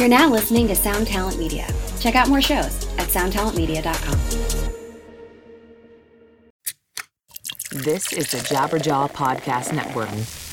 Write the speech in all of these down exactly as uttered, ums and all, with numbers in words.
You're now listening to Sound Talent Media. Check out more shows at sound talent media dot com. This is the Jabberjaw Podcast Network.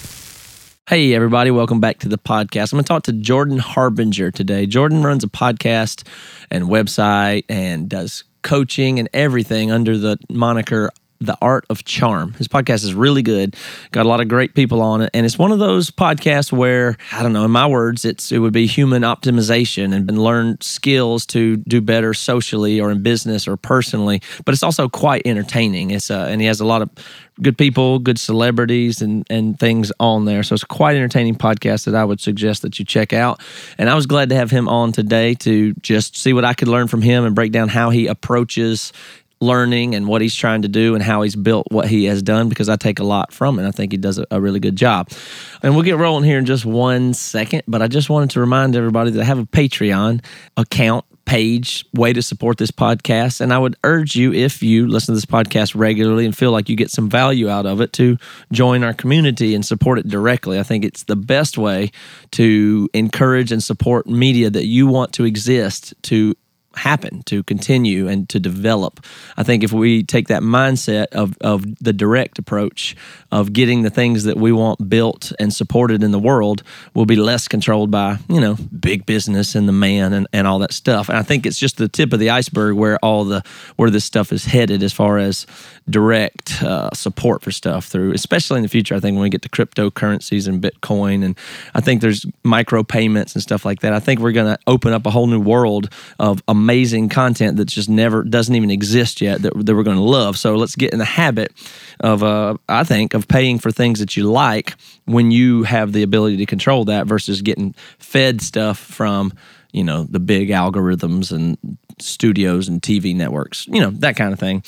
Hey, everybody. Welcome back to the podcast. I'm going to talk to Jordan Harbinger today. Jordan runs a podcast and website and does coaching and everything under the moniker The Art of Charm. His podcast is really good. Got a lot of great people on it. And it's one of those podcasts where, I don't know, in my words, it's it would be human optimization and been learned skills to do better socially or in business or personally. But it's also quite entertaining. It's uh, and he has a lot of good people, good celebrities and, and things on there. So it's a quite entertaining podcast that I would suggest that you check out. And I was glad to have him on today to just see what I could learn from him and break down how he approaches learning and what he's trying to do and how he's built what he has done, because I take a lot from it. I think he does a, a really good job. And we'll get rolling here in just one second, but I just wanted to remind everybody that I have a Patreon account, page, way to support this podcast. And I would urge you, if you listen to this podcast regularly and feel like you get some value out of it, to join our community and support it directly. I think it's the best way to encourage and support media that you want to exist, to happen, to continue and to develop. I think if we take that mindset of of the direct approach of getting the things that we want built and supported in the world, we'll be less controlled by, you know, big business and the man and, and all that stuff. And I think it's just the tip of the iceberg where all the where this stuff is headed as far as direct uh, support for stuff through, especially in the future. I think when we get to cryptocurrencies and Bitcoin, and I think there's micro payments and stuff like that. I think we're going to open up a whole new world of amazing content that just never doesn't even exist yet that, that we're going to love. So let's get in the habit of, uh, I think, of paying for things that you like when you have the ability to control that versus getting fed stuff from, you know, the big algorithms and studios and T V networks, you know, that kind of thing.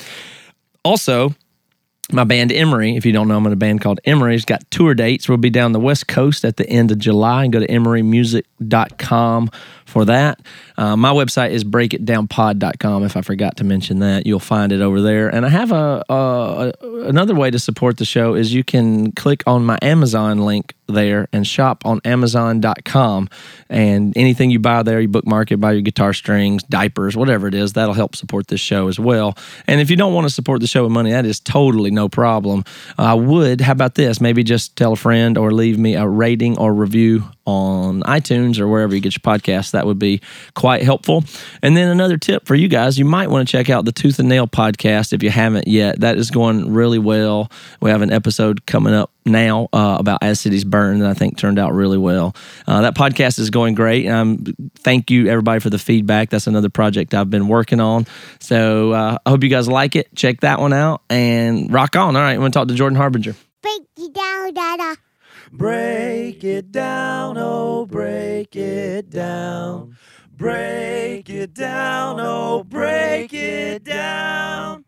Also, my band Emery, if you don't know, I'm in a band called Emery. It's got tour dates. We'll be down the West Coast at the end of July, and go to emery music dot com for that. Uh, my website is break it down pod dot com. If I forgot to mention that, you'll find it over there. And I have a, a, a another way to support the show is you can click on my Amazon link there and shop on amazon dot com. And anything you buy there, you bookmark it, buy your guitar strings, diapers, whatever it is, that'll help support this show as well. And if you don't want to support the show with money, that is totally no problem. I uh, would, how about this? Maybe just tell a friend or leave me a rating or review on iTunes or wherever you get your podcasts. That would be quite helpful. And then another tip for you guys, you might want to check out the Tooth and Nail podcast if you haven't yet. That is going really well. We have an episode coming up now uh, about As Cities Burn that I think turned out really well. Uh, that podcast is going great. Um, thank you, everybody, for the feedback. That's another project I've been working on. So uh, I hope you guys like it. Check that one out and rock on. All right, I'm going to talk to Jordan Harbinger. Break it down, Dada. Break it down, oh, break it down. Break it down, oh, break it down.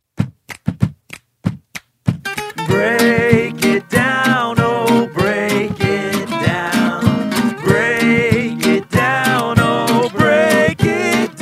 Break it down, oh, break it down. Break it down, oh, break it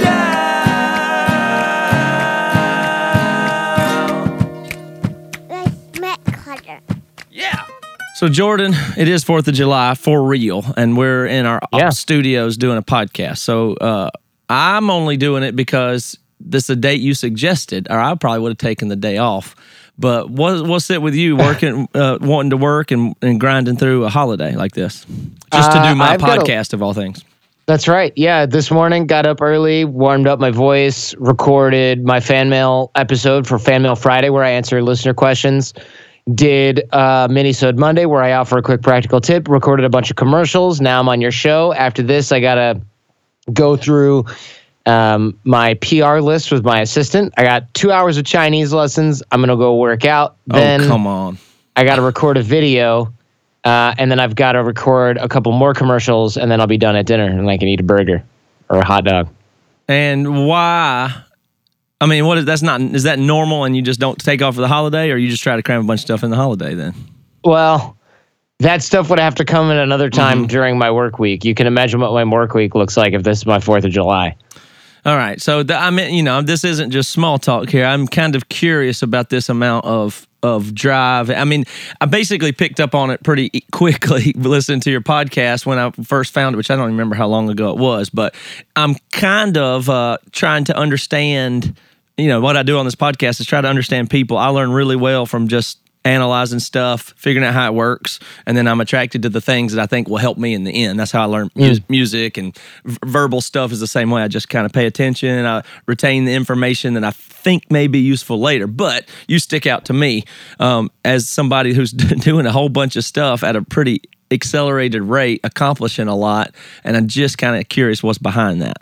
down. Let's make color. Yeah. So, Jordan, it is fourth of July for real, and we're in our Yeah. studios doing a podcast. So, uh, I'm only doing it because this is a date you suggested, or I probably would have taken the day off. But what, what's it with you working, uh, wanting to work and, and grinding through a holiday like this? Just to Uh, do my I've got a- podcast of all things. That's right. Yeah, this morning got up early, warmed up my voice, recorded my fan mail episode for Fan Mail Friday where I answer listener questions. Did uh, Minisode Monday where I offer a quick practical tip, recorded a bunch of commercials. Now I'm on your show. After this, I got to go through um, my P R list with my assistant. I got two hours of Chinese lessons. I'm going to go work out. Then oh, come on. I got to record a video. Uh, and then I've got to record a couple more commercials, and then I'll be done at dinner, and I can eat a burger or a hot dog. And why? I mean, what is that's not? Is that normal? And you just don't take off for the holiday, or you just try to cram a bunch of stuff in the holiday? Then, Well, that stuff would have to come at another time mm-hmm. during my work week. You can imagine what my work week looks like if this is my Fourth of July. All right, so the, I mean, you know, this isn't just small talk here. I'm kind of curious about this amount of of drive. I mean, I basically picked up on it pretty quickly listening to your podcast when I first found it, which I don't remember how long ago it was, but I'm kind of uh, trying to understand, you know, what I do on this podcast is try to understand people. I learn really well from just analyzing stuff, figuring out how it works, and then I'm attracted to the things that I think will help me in the end. That's how I learn mu- Mm. music, and v- verbal stuff is the same way. I just kind of pay attention and I retain the information that I think may be useful later. But you stick out to me um, as somebody who's doing a whole bunch of stuff at a pretty accelerated rate, accomplishing a lot, and I'm just kind of curious what's behind that.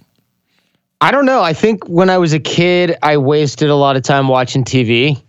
I don't know. I think when I was a kid, I wasted a lot of time watching T V.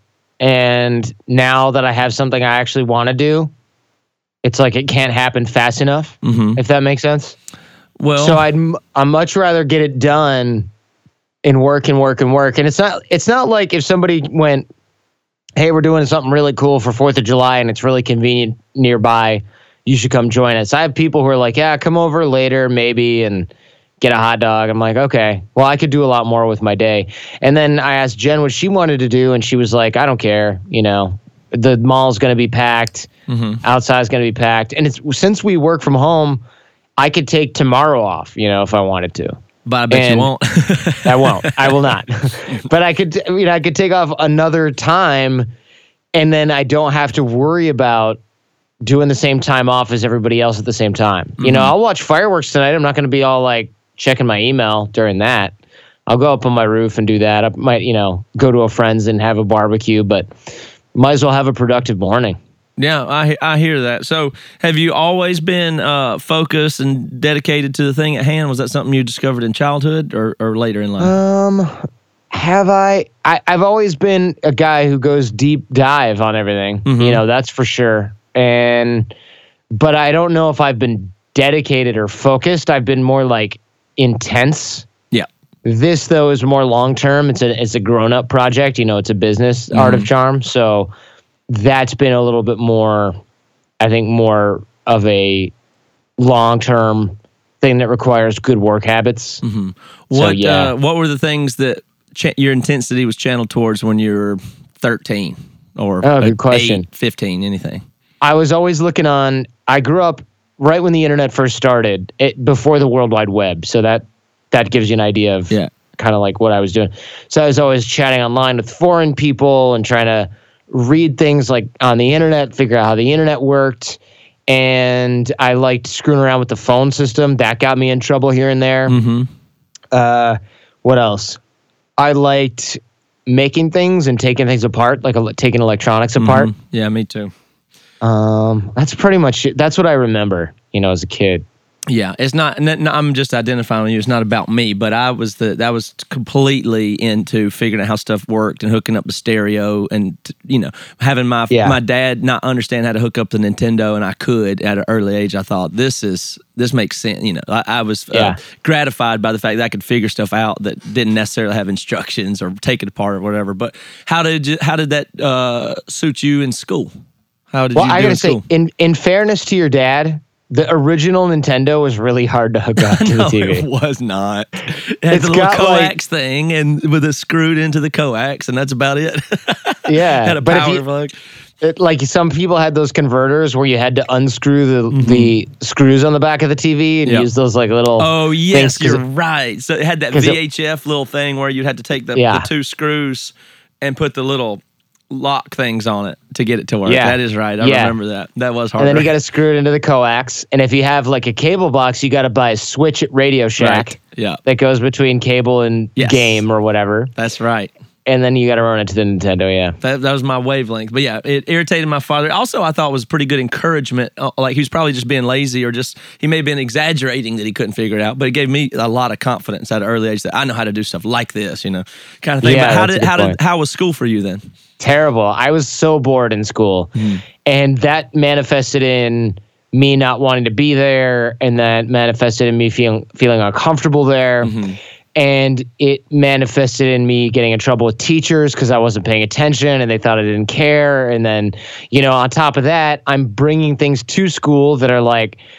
And now that I have something I actually want to do, it's like it can't happen fast enough, Mm-hmm. if that makes sense. Well, So I'd m- I'd much rather get it done and work and work and work. And it's not it's not like if somebody went, hey, we're doing something really cool for fourth of July and it's really convenient nearby, you should come join us. I have people who are like, yeah, come over later maybe and get a hot dog. I'm like, okay, well, I could do a lot more with my day. And then I asked Jen what she wanted to do, and she was like, I don't care. You know, the mall's going to be packed. Mm-hmm. Outside's going to be packed. And it's since we work from home, I could take tomorrow off, you know, if I wanted to. but I bet and- you won't. I won't. I will not. But I could, you know, I could take off another time, and then I don't have to worry about doing the same time off as everybody else at the same time. Mm-hmm. You know, I'll watch fireworks tonight. I'm not going to be all like checking my email during that. I'll go up on my roof and do that. I might, you know, go to a friend's and have a barbecue, but might as well have a productive morning. Yeah, I I hear that. So, have you always been uh, focused and dedicated to the thing at hand? Was that something you discovered in childhood or, or later in life? Um, have I, I? I've always been a guy who goes deep dive on everything. Mhm. You know, that's for sure. And, but I don't know if I've been dedicated or focused. I've been more like intense. Yeah. This though is more long term. It's a it's a grown up project. You know, it's a business, Mm-hmm. Art of Charm. So that's been a little bit more, I think, more of a long term thing that requires good work habits. Mm-hmm. So, What yeah. uh, What were the things that cha- your intensity was channeled towards when you were thirteen or Oh, good eight, question. fifteen, anything? I was always looking on. I grew up right when the internet first started, it, before the World Wide Web. So that that gives you an idea of Yeah. kind of like what I was doing. So I was always chatting online with foreign people and trying to read things like on the internet, figure out how the internet worked. And I liked screwing around with the phone system. That got me in trouble here and there. Mm-hmm. Uh, what else? I liked making things and taking things apart, like uh, taking electronics apart. Yeah, me too. Um, that's pretty much it. That's what I remember, you know, as a kid. Yeah, it's not. n- n- I'm just identifying with you. It's not about me, but I was the that was completely into figuring out how stuff worked and hooking up the stereo and t- you know having my Yeah. my dad not understand how to hook up the Nintendo, and I could at an early age. I thought this is this makes sense. You know, I, I was uh, Yeah. gratified by the fact that I could figure stuff out that didn't necessarily have instructions or take it apart or whatever. But how did you, how did that uh, suit you in school? How did Well, you I do gotta in say, school? in in fairness to your dad, the original Nintendo was really hard to hook up to No, the T it V. was not. It had It's the little got, coax like- thing and with it screwed into the coax, and that's about it. Yeah, had a but if power you- plug. It, like some people had those converters where you had to unscrew the Mm-hmm. the screws on the back of the T V and Yep. use those like little. Oh yes, things, 'cause you're it- right. So it had that 'cause it- V H F little thing where you'd have to take the, Yeah. the two screws and put the little lock things on it to get it to work. Yeah. That is right. I Yeah. remember that. That was hard. And then you got to screw it into the coax. And if you have like a cable box, you got to buy a switch at Radio Shack Right. Yeah, that goes between cable and Yes. game or whatever. that's right. And then you got to run it to the Nintendo. Yeah. That, that was my wavelength. But yeah, it irritated my father. Also, I thought it was pretty good encouragement. Uh, Like he was probably just being lazy or just, he may have been exaggerating that he couldn't figure it out. But it gave me a lot of confidence at an early age that I know how to do stuff like this, you know, kind of thing. Yeah, but how that's a did, good how did, point. how was school for you then? Terrible. I was so bored in school. And that manifested in me not wanting to be there. And that manifested in me feeling feeling uncomfortable there. And it manifested in me getting in trouble with teachers because I wasn't paying attention and they thought I didn't care. And then, you know, on top of that, I'm bringing things to school that are like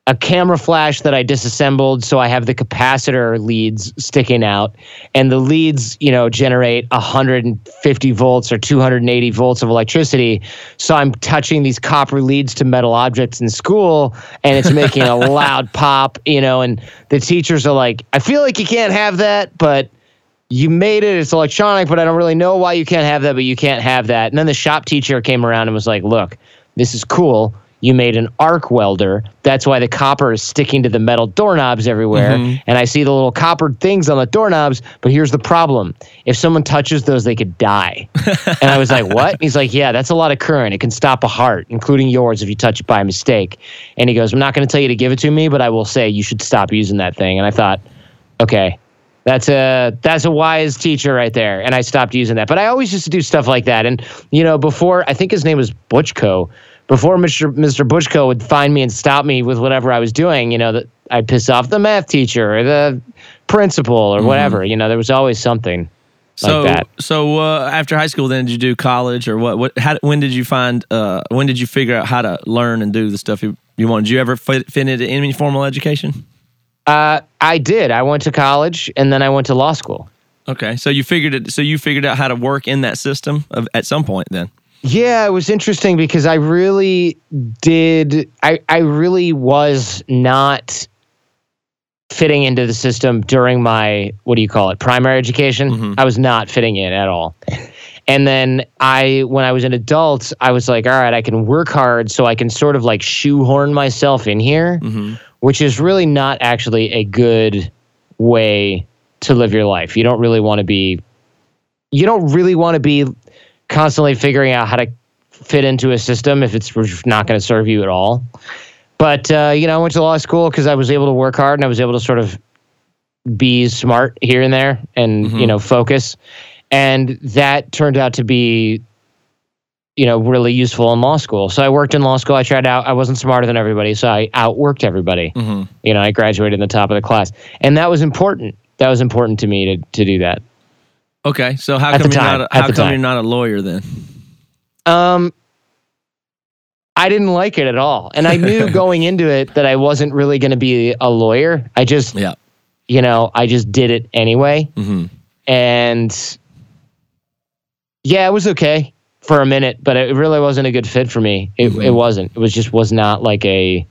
a camera flash that I disassembled, so I have the capacitor leads sticking out, and the leads, you know, generate one hundred fifty volts or two hundred eighty volts of electricity. So I'm touching these copper leads to metal objects in school, and it's making a loud pop, you know, and the teachers are like, I feel like you can't have that, but you made it, it's electronic, but I don't really know why you can't have that, but you can't have that. And then the shop teacher came around and was like, look, this is cool. You made an arc welder. That's why the copper is sticking to the metal doorknobs everywhere. Mm-hmm. And I see the little copper things on the doorknobs, but here's the problem. If someone touches those, they could die. And I was like, what? And he's like, yeah, that's a lot of current. It can stop a heart, including yours, if you touch it by mistake. And he goes, I'm not going to tell you to give it to me, but I will say you should stop using that thing. And I thought, okay, that's a that's a wise teacher right there. And I stopped using that. But I always used to do stuff like that. And, you know, before, I think his name was Butchko. Before Mister Mister Butchko would find me and stop me with whatever I was doing, you know, that I'd piss off the math teacher or the principal or mm-hmm. whatever. You know, there was always something so, like that. So uh, after high school, then did you do college or what? What? How, when did you find? Uh, when did you figure out how to learn and do the stuff you, you wanted? Did you ever fit, fit into any formal education? Uh, I did. I went to college and then I went to law school. Okay, so you figured it. So you figured out how to work in that system of, at some point, then. Yeah, it was interesting because I really did. I, I really was not fitting into the system during my, what do you call it, primary education. Mm-hmm. I was not fitting in at all. And then I, when I was an adult, I was like, all right, I can work hard so I can sort of like shoehorn myself in here, mm-hmm. which is really not actually a good way to live your life. You don't really want to be, you don't really want to be constantly figuring out how to fit into a system if it's not going to serve you at all. But, uh, you know, I went to law school because I was able to work hard and I was able to sort of be smart here and there and, mm-hmm. you know, focus. And that turned out to be, you know, really useful in law school. So I worked in law school. I tried out. I wasn't smarter than everybody, so I outworked everybody. Mm-hmm. You know, I graduated in the top of the class. And that was important. That was important to me to, to do that. Okay, so how come, you're not, a, how come you're not a lawyer then? Um, I didn't like it at all. And I knew going into it that I wasn't really going to be a lawyer. I just, yeah. you know, I just did it anyway. Mm-hmm. And yeah, it was okay for a minute, but it really wasn't a good fit for me. It mm-hmm. it wasn't. It was just was not like a,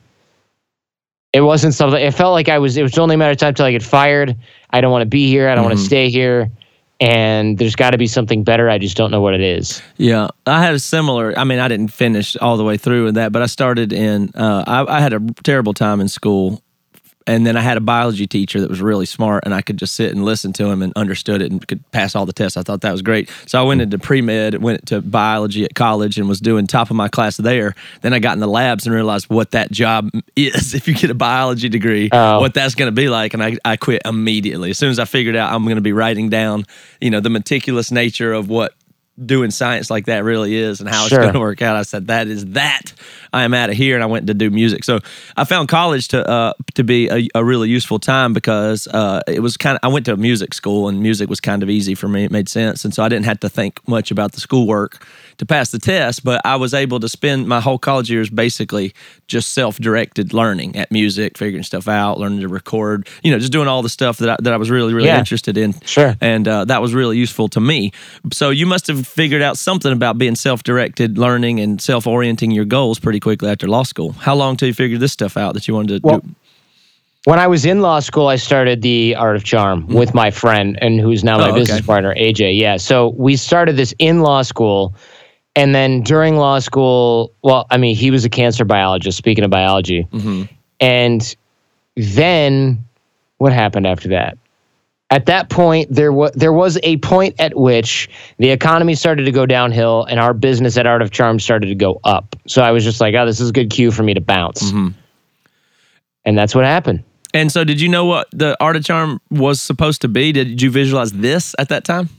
it wasn't something, it felt like I was, it was only a matter of time till I get fired. I don't want to be here. I don't mm-hmm. want to stay here. And there's got to be something better. I just don't know what it is. Yeah, I had a similar. I mean, I didn't finish all the way through with that, but I started in. Uh, I, I had a terrible time in school, and then I had a biology teacher that was really smart, and I could just sit and listen to him and understood it and could pass all the tests. I thought that was great. So I went into pre-med, went to biology at college, and was doing top of my class there. Then I got in the labs and realized what that job is if you get a biology degree, oh. what that's going to be like, and I, I quit immediately. As soon as I figured out I'm going to be writing down, you know, the meticulous nature of what doing science like that really is and how sure. it's going to work out. I said, that is that. I am out of here, and I went to do music. So I found college to uh, to be a, a really useful time because uh, it was kind of, I went to a music school, and music was kind of easy for me. It made sense, and so I didn't have to think much about the schoolwork to pass the test, but I was able to spend my whole college years basically just self-directed learning at music, figuring stuff out, learning to record, you know, just doing all the stuff that I, that I was really, really yeah. interested in. Sure. And uh, that was really useful to me. So you must have figured out something about being self-directed learning and self-orienting your goals pretty quickly after law school. How long till you figured this stuff out that you wanted to well, do? When I was in law school, I started the Art of Charm mm-hmm. with my friend, and who's now my oh, business okay. partner, A J. Yeah. So we started this in law school. And then during law school, well, I mean, he was a cancer biologist, speaking of biology. Mm-hmm. And then what happened after that? At that point, there was there was a point at which the economy started to go downhill and our business at Art of Charm started to go up. So I was just like, oh, this is a good cue for me to bounce. Mm-hmm. And that's what happened. And so did you know what the Art of Charm was supposed to be? Did you visualize this at that time?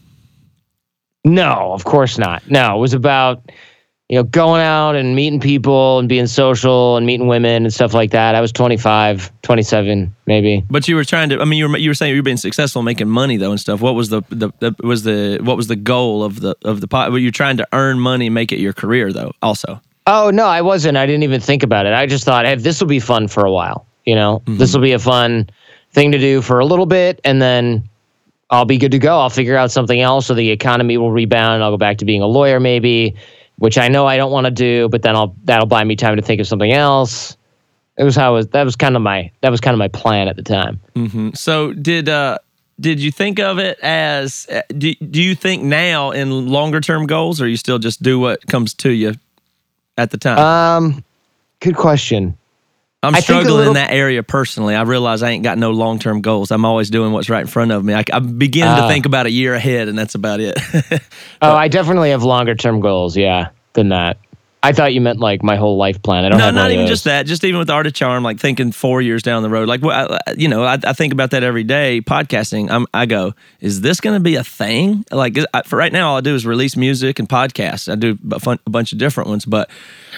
No, of course not. No, it was about, you know, going out and meeting people and being social and meeting women and stuff like that. I was twenty-five, twenty-seven, maybe. But you were trying to. I mean, you were you were saying you were being successful making money though and stuff. What was the the, the was the what was the goal of the of the pot? Were you trying to earn money, make it your career though? Also. Oh no, I wasn't. I didn't even think about it. I just thought, hey, this will be fun for a while. You know, mm-hmm. this will be a fun thing to do for a little bit, and then I'll be good to go. I'll figure out something else, so the economy will rebound, and I'll go back to being a lawyer maybe, which I know I don't want to do, but then I'll that'll buy me time to think of something else. It was how it was, that was kind of my that was kind of my plan at the time. Mm-hmm. So did uh, did you think of it as do do you think now in longer term goals, or you still just do what comes to you at the time? Um, good question. I'm I struggling little, in that area personally. I realize I ain't got no long term goals. I'm always doing what's right in front of me. I, I begin uh, to think about a year ahead, and that's about it. Oh, I definitely have longer term goals. Yeah, than that. I thought you meant like my whole life plan. I don't no, have not even those. just that. Just even with the Art of Charm, like thinking four years down the road. Like, you know, I, I think about that every day. Podcasting, I'm, I go, is this going to be a thing? Like, for right now, all I do is release music and podcasts. I do a, fun, a bunch of different ones, but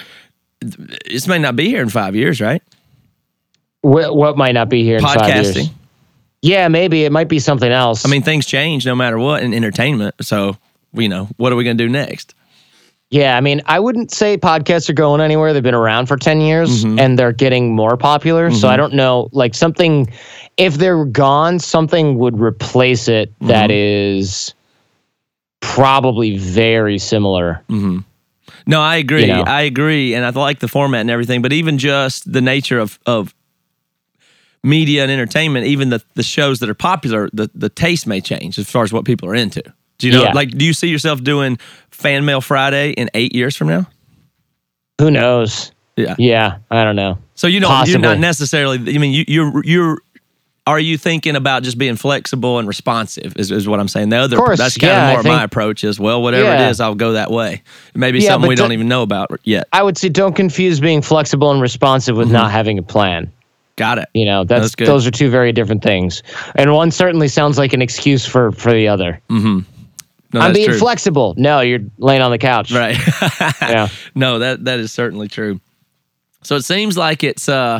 this may not be here in five years, right? What, what might not be here in five years? Podcasting. Yeah, maybe. It might be something else. I mean, things change no matter what in entertainment. So, you know, what are we going to do next? Yeah, I mean, I wouldn't say podcasts are going anywhere. They've been around for ten years, mm-hmm. and they're getting more popular. Mm-hmm. So I don't know, like something, if they're gone, something would replace it mm-hmm. that is probably very similar. Mm-hmm. No, I agree. You know? I agree. And I like the format and everything, but even just the nature of, of media and entertainment, even the, the shows that are popular, the, the taste may change as far as what people are into. Do you know, yeah. like, do you see yourself doing Fan Mail Friday in eight years from now? Who knows? Yeah. Yeah, I don't know. So you don't, Possibly. you're not necessarily, I mean, you, you're, you're, are you thinking about just being flexible and responsive is, is what I'm saying. The other, of course, that's kind yeah, of more I of think, my approach is, well, whatever yeah. it is, I'll go that way. Maybe yeah, something we don't, don't even know about yet. I would say don't confuse being flexible and responsive with mm-hmm. not having a plan. Got it. You know, that's, that's good. Those are two very different things. And one certainly sounds like an excuse for, for the other. Mm-hmm. No, I'm being true. flexible. No, you're laying on the couch. Right. Yeah. No, that that is certainly true. So it seems like it's, uh,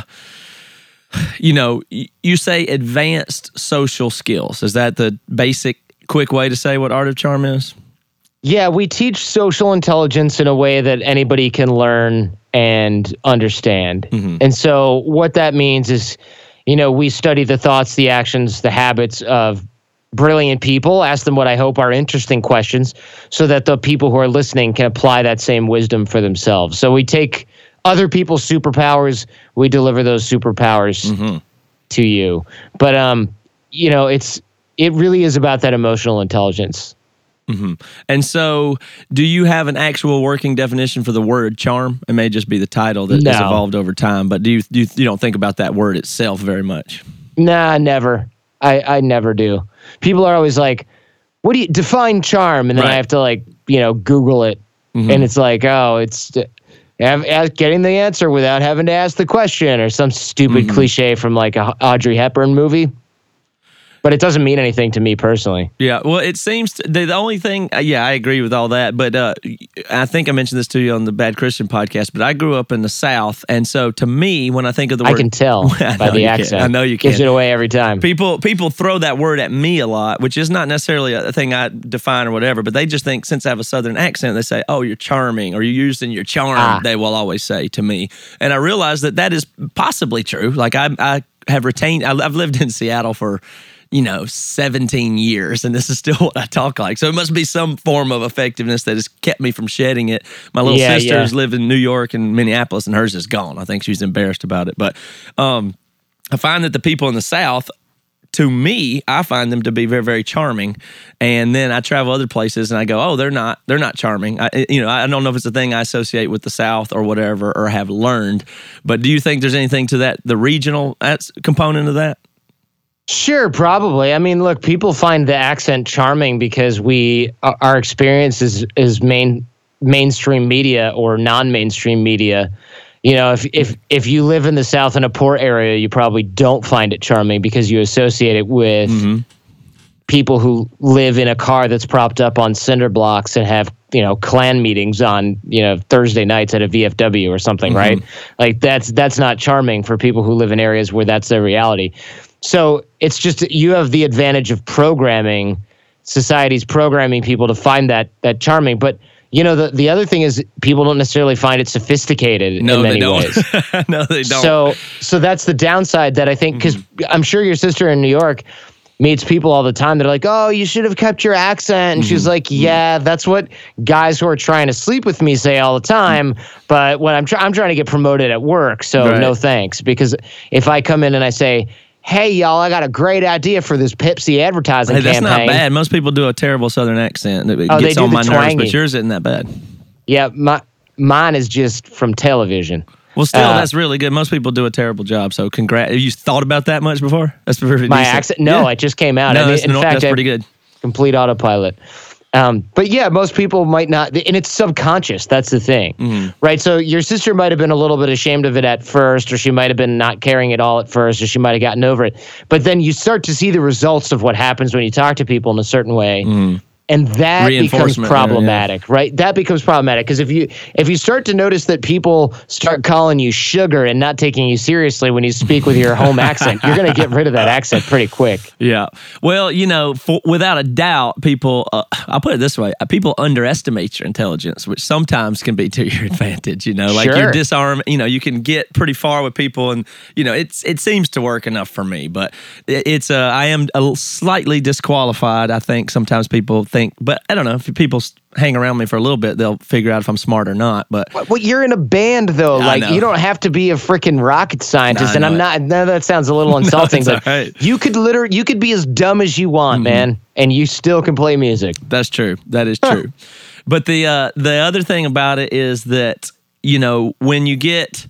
you know, you say advanced social skills. Is that the basic, quick way to say what Art of Charm is? Yeah, we teach social intelligence in a way that anybody can learn and understand. Mm-hmm. And so what that means is, you know, we study the thoughts, the actions, the habits of brilliant people, ask them what I hope are interesting questions so that the people who are listening can apply that same wisdom for themselves. So we take other people's superpowers, we deliver those superpowers mm-hmm. to you. But, um, you know, it's it really is about that emotional intelligence. Mm-hmm. And so do you have an actual working definition for the word charm? It may just be the title that no. has evolved over time, but do you, do you you don't think about that word itself very much? Nah, never. I, I never do. People are always like, what do you define charm? And then right. I have to like, you know, Google it. Mm-hmm. And it's like, oh, it's have, have, getting the answer without having to ask the question or some stupid mm-hmm. cliche from like a Audrey Hepburn movie. But it doesn't mean anything to me personally. Yeah, well, it seems to, the, the only thing, yeah, I agree with all that. But uh, I think I mentioned this to you on the Bad Christian podcast, but I grew up in the South. And so to me, when I think of the word... I can tell I by the accent. Can. I know you can. Gives it away every time. People people throw that word at me a lot, which is not necessarily a thing I define or whatever, but they just think since I have a Southern accent, they say, oh, you're charming, or you're using your charm, ah. they will always say to me. And I realize that that is possibly true. Like I, I have retained... I've lived in Seattle for... you know, seventeen years, and this is still what I talk like. So it must be some form of effectiveness that has kept me from shedding it. My little yeah, sister's yeah. live in New York and Minneapolis, and hers is gone. I think she's embarrassed about it. But um, I find that the people in the South, to me, I find them to be very, very charming. And then I travel other places, and I go, oh, they're not, they're not charming. I, you know, I don't know if it's a thing I associate with the South or whatever, or have learned. But do you think there's anything to that, the regional component of that? Sure, probably. I mean, look, people find the accent charming because we our experience is is main mainstream media or non-mainstream media. You know, if if if you live in the South in a poor area, you probably don't find it charming because you associate it with mm-hmm. people who live in a car that's propped up on cinder blocks and have, you know, Klan meetings on, you know, Thursday nights at a V F W or something, mm-hmm. right? Like that's that's not charming for people who live in areas where that's their reality. So it's just you have the advantage of programming, society's programming people to find that that charming. But you know, the, the other thing is people don't necessarily find it sophisticated No, in many they don't. ways. No, they don't. So, so that's the downside that I think, because Mm-hmm. I'm sure your sister in New York meets people all the time. They're like, oh, you should have kept your accent. And Mm-hmm. she's like, yeah, that's what guys who are trying to sleep with me say all the time. But when I'm, try- I'm trying to get promoted at work, so Right. no thanks. Because if I come in and I say, hey, y'all, I got a great idea for this Pepsi advertising Hey, that's campaign. not bad. Most people do a terrible Southern accent. It Oh, they gets do on the my nerves, twangy. but yours isn't that bad. Yeah, my, mine is just from television. Well, still, Uh, that's really good. Most people do a terrible job, so congrats. Have you thought about that much before? That's pretty My decent. accent? No, Yeah. it just came out. No, I mean, that's, in no, fact, that's I- pretty good. complete autopilot. Um, but yeah, most people might not, and it's subconscious. That's the thing, Mm-hmm. right? So your sister might have been a little bit ashamed of it at first, or she might have been not caring at all at first, or she might have gotten over it. But then you start to see the results of what happens when you talk to people in a certain way. And that becomes Reinforcement there, yeah. problematic, right? That becomes problematic because if you if you start to notice that people start calling you sugar and not taking you seriously when you speak with your home accent, you're going to get rid of that accent pretty quick. Yeah. Well, you know, for, without a doubt, people, uh, I'll put it this way, uh, people underestimate your intelligence, which sometimes can be to your advantage, you know, like Sure. you disarm, you know, you can get pretty far with people and, you know, it's it seems to work enough for me, but it, it's, uh, I am a little slightly disqualified. I think sometimes people think, but I don't know, if people s- hang around me for a little bit, they'll figure out if I'm smart or not, but Well, you're in a band, though. I Like, know. you don't have to be a freaking rocket scientist. I and I'm know not. No, that sounds a little insulting, it's but all right. you could literally, you could be as dumb as you want, man, and you still can play music. That's true. That is true. But the uh, the other thing about it is that, you know, when you get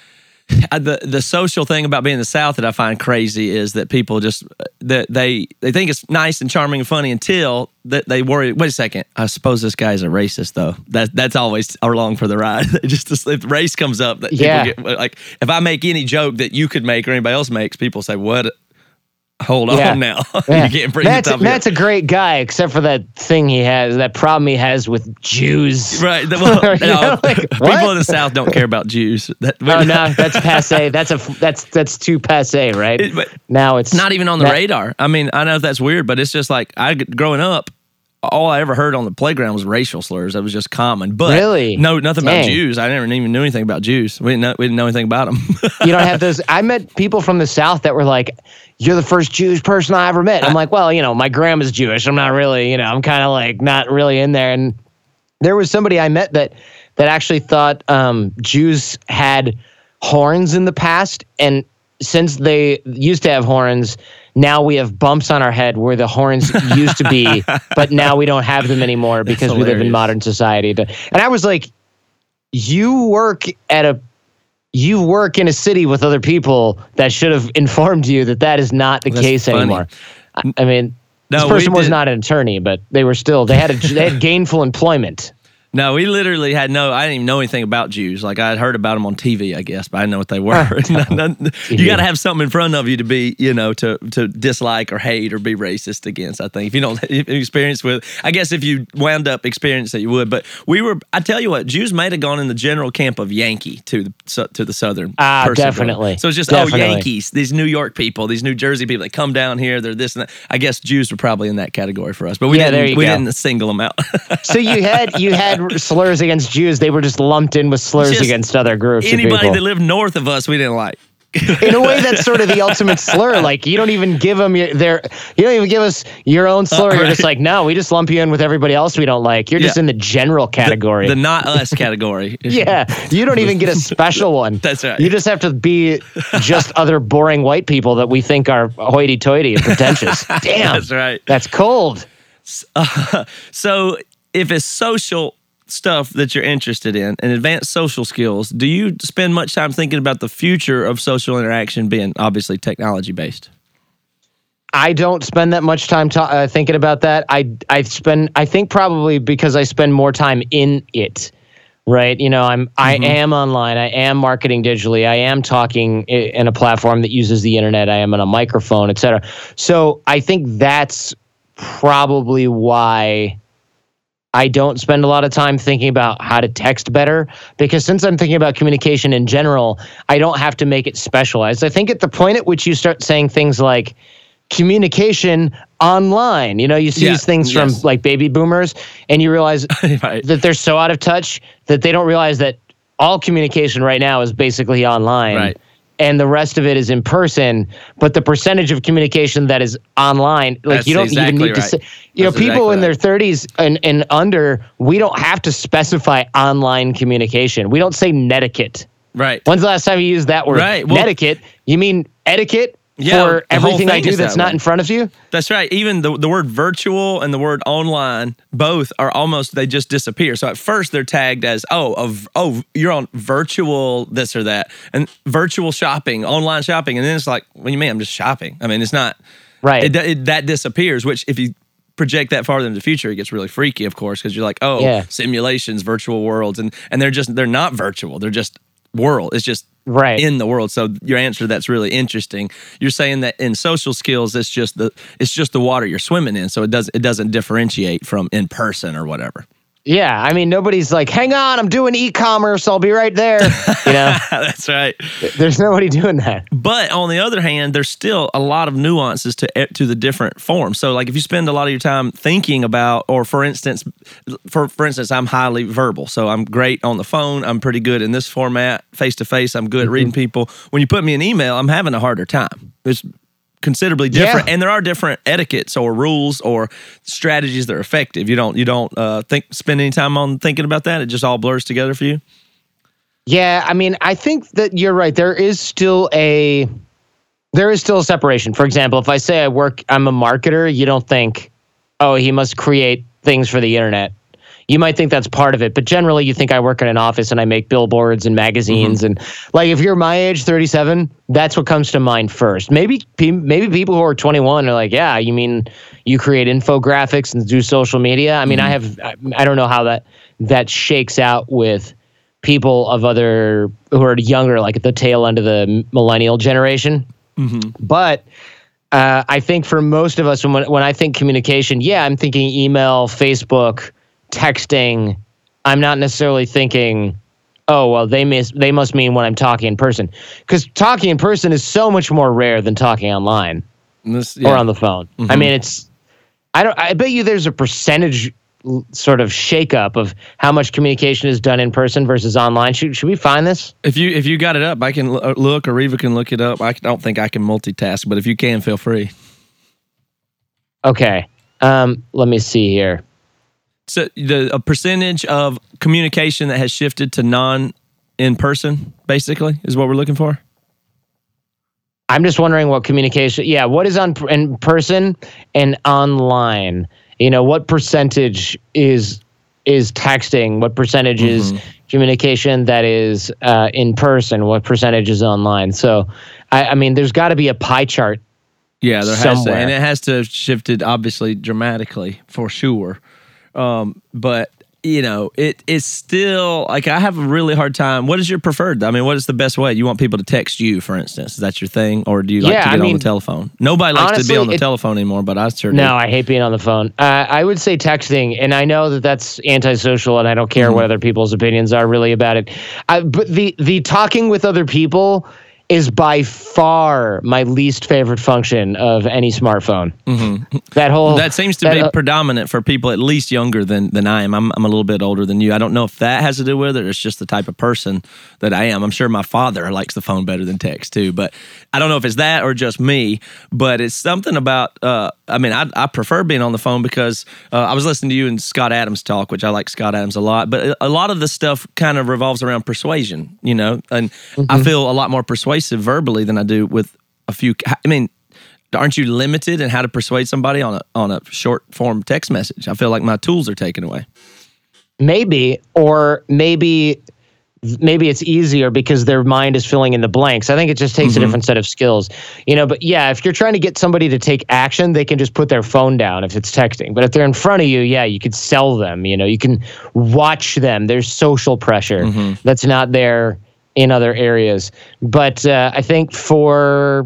uh, the the social thing about being in the South that I find crazy is that people just that they they think it's nice and charming and funny until that they worry. Wait a second. I suppose this guy's a racist though. That that's always along for the ride. just if race comes up, that Yeah. people get like if I make any joke that you could make or anybody else makes, people say what. Hold Yeah. on now. Yeah. You can't bring Matt's, it up. Matt's a great guy, except for that thing he has, that problem he has with Jews. Right. the- Well, You no, know, like, people what? in the South don't care about Jews. That, Oh no, that's passe. That's a that's that's too passe, right? It- but now it's not even on the that- radar. I mean, I know that's weird, but it's just like I growing up, all I ever heard on the playground was racial slurs. That was just common. But Really? no, nothing Dang. about Jews. I never even knew anything about Jews. We didn't know, we didn't know anything about them. You don't have those. I met people from the South that were like, "You're the first Jewish person I ever met." I'm like, "Well, you know, my grandma's Jewish. I'm not really, you know, I'm kind of like not really in there." And there was somebody I met that that actually thought um, Jews had horns in the past, and since they used to have horns, now we have bumps on our head where the horns used to be, but now we don't have them anymore because we live in hilarious. modern society. And I was like, "You work at a." You work in a city with other people that should have informed you that that is not the That's case funny. anymore. I, I mean, No, this we person was did- not an attorney, but they were still they had a, they had gainful employment. No, we literally had no. I didn't even know anything about Jews. Like I had heard about them on T V, I guess, but I didn't know what they were. You got to have something in front of you to be, you know, to to dislike or hate or be racist against. I think if you don't if you experience with, I guess if you wound up experiencing it, you would. But we were. I tell you what, Jews might have gone in the general camp of Yankee to the so- to the southern. Ah, person definitely. going. So it's just Definitely. oh Yankees, these New York people, these New Jersey people that come down here. They're this and that. I guess Jews were probably in that category for us, but we Yeah, there didn't. you We go. didn't single them out. So you had you had slurs against Jews. They were just lumped in with slurs Just against other groups of Anybody people. that lived north of us, we didn't like. In a way, that's sort of the ultimate slur. Like you don't even give them your, their, you don't even give us your own slur. Uh, You're right. just like, no, we just lump you in with everybody else we don't like. You're just Yeah. in the general category. The not us category. Yeah, you don't even get a special one. That's right. You just have to be just other boring white people that we think are hoity-toity and pretentious. Damn, That's right. that's cold. So if it's social stuff that you're interested in and advanced social skills, do you spend much time thinking about the future of social interaction being obviously technology based? I don't spend that much time ta- uh, thinking about that. I I spend I think probably because I spend more time in it. Right, you know, I'm I am online. I am marketing digitally. I am talking i- in a platform that uses the internet. I am on a microphone, et cetera. So I think that's probably why I don't spend a lot of time thinking about how to text better, because since I'm thinking about communication in general, I don't have to make it specialized. I think at the point at which you start saying things like, communication online. You know, you see Yeah, these things from yes. like baby boomers, and you realize Right. that they're so out of touch that they don't realize that all communication right now is basically online. Right. And the rest of it is in person, but the percentage of communication that is online, like That's you don't exactly even need right. to say, you That's know, people exactly in their right. thirties and, and under, we don't have to specify online communication. We don't say netiquette. Right. When's the last time you used that word? Right, well- Netiquette. You mean etiquette Yeah, for the whole everything I thing do is that's that not way. in front of you? That's right. Even the, the word virtual and the word online, both are almost, they just disappear. So at first they're tagged as, oh, of, oh, you're on virtual this or that, and virtual shopping, online shopping. And then it's like, what do you mean? I'm just shopping. I mean, it's not, Right. it, it, that disappears, which if you project that farther in the future, it gets really freaky, of course, because you're like, oh, Yeah. simulations, virtual worlds. And, and they're just, they're not virtual. They're just world. It's just Right. in the world. So your answer, that's really interesting. You're saying that in social skills, it's just the it's just the water you're swimming in. So it does it doesn't differentiate from in person or whatever. Yeah. I mean, nobody's like, hang on, I'm doing e-commerce. I'll be right there. You know, That's right. there's nobody doing that. But on the other hand, there's still a lot of nuances to to the different forms. So like if you spend a lot of your time thinking about, or for instance, for for instance, I'm highly verbal. So I'm great on the phone. I'm pretty good in this format. Face to face, I'm good at reading people. When you put me an email, I'm having a harder time. It's considerably different, Yeah. and there are different etiquettes or rules or strategies that are effective. You don't you don't uh, think spend any time on thinking about that. It just all blurs together for you. Yeah, I mean, I think that you're right. There is still a there is still a separation. For example, if I say I work, I'm a marketer, you don't think, oh, he must create things for the internet. You might think that's part of it, but generally you think I work in an office and I make billboards and magazines. And like, if you're my age, thirty-seven, that's what comes to mind first. Maybe pe- maybe people who are twenty-one are like, yeah, you mean you create infographics and do social media? I mean, I have, I, I don't know how that that shakes out with people of other who are younger, like at the tail end of the millennial generation. But uh, I think for most of us, when when I think communication, yeah, I'm thinking email, Facebook, texting. I'm not necessarily thinking, oh, well, they miss they must mean when I'm talking in person, because talking in person is so much more rare than talking online And this- or yeah. on the phone. I mean, it's I don't. I bet you there's a percentage l- sort of shakeup of how much communication is done in person versus online. Should should we find this? If you if you got it up, I can l- look, or Reva can look it up. I don't think I can multitask, but if you can, feel free. Okay. Um, let me see here. So the a percentage of communication that has shifted to non in person, basically, is what we're looking for. I'm just wondering what communication. Yeah, what is on in person and online? You know, what percentage is is texting? What percentage is communication that is uh, in person? What percentage is online? So, I, I mean, there's got to be a pie chart. Yeah, there has to, Somewhere. and it has to have shifted obviously dramatically for sure. Um, but you know, it it's still like I have a really hard time. What is your preferred? I mean, what is the best way? You want people to text you, for instance? Is that your thing, or do you like Yeah, to get I on mean, the telephone? Nobody likes to honestly, be on the it- telephone anymore, but I sure do. No, I hate being on the phone. Uh, I would say texting, and I know that that's antisocial, and I don't care what other people's opinions are really about it. I, but the the talking with other people is by far my least favorite function of any smartphone. That whole That seems to that, be uh, predominant for people at least younger than than I am. I'm I'm a little bit older than you. I don't know if that has to do with it, or it's just the type of person that I am. I'm sure my father likes the phone better than text too, but I don't know if it's that or just me. But it's something about. Uh, I mean, I I prefer being on the phone because uh, I was listening to you and Scott Adams talk, which I like Scott Adams a lot. But a lot of the stuff kind of revolves around persuasion, you know, and I feel a lot more persuasive verbally than I do with a few. I mean. Aren't you limited in how to persuade somebody on a on a short form text message? I feel like my tools are taken away. maybe, or maybe maybe it's easier because their mind is filling in the blanks. I think it just takes a different set of skills, you know. But yeah, if you're trying to get somebody to take action, they can just put their phone down if it's texting. But if they're in front of you, yeah, you could sell them. You know, you can watch them. There's social pressure that's not there in other areas. But uh, I think for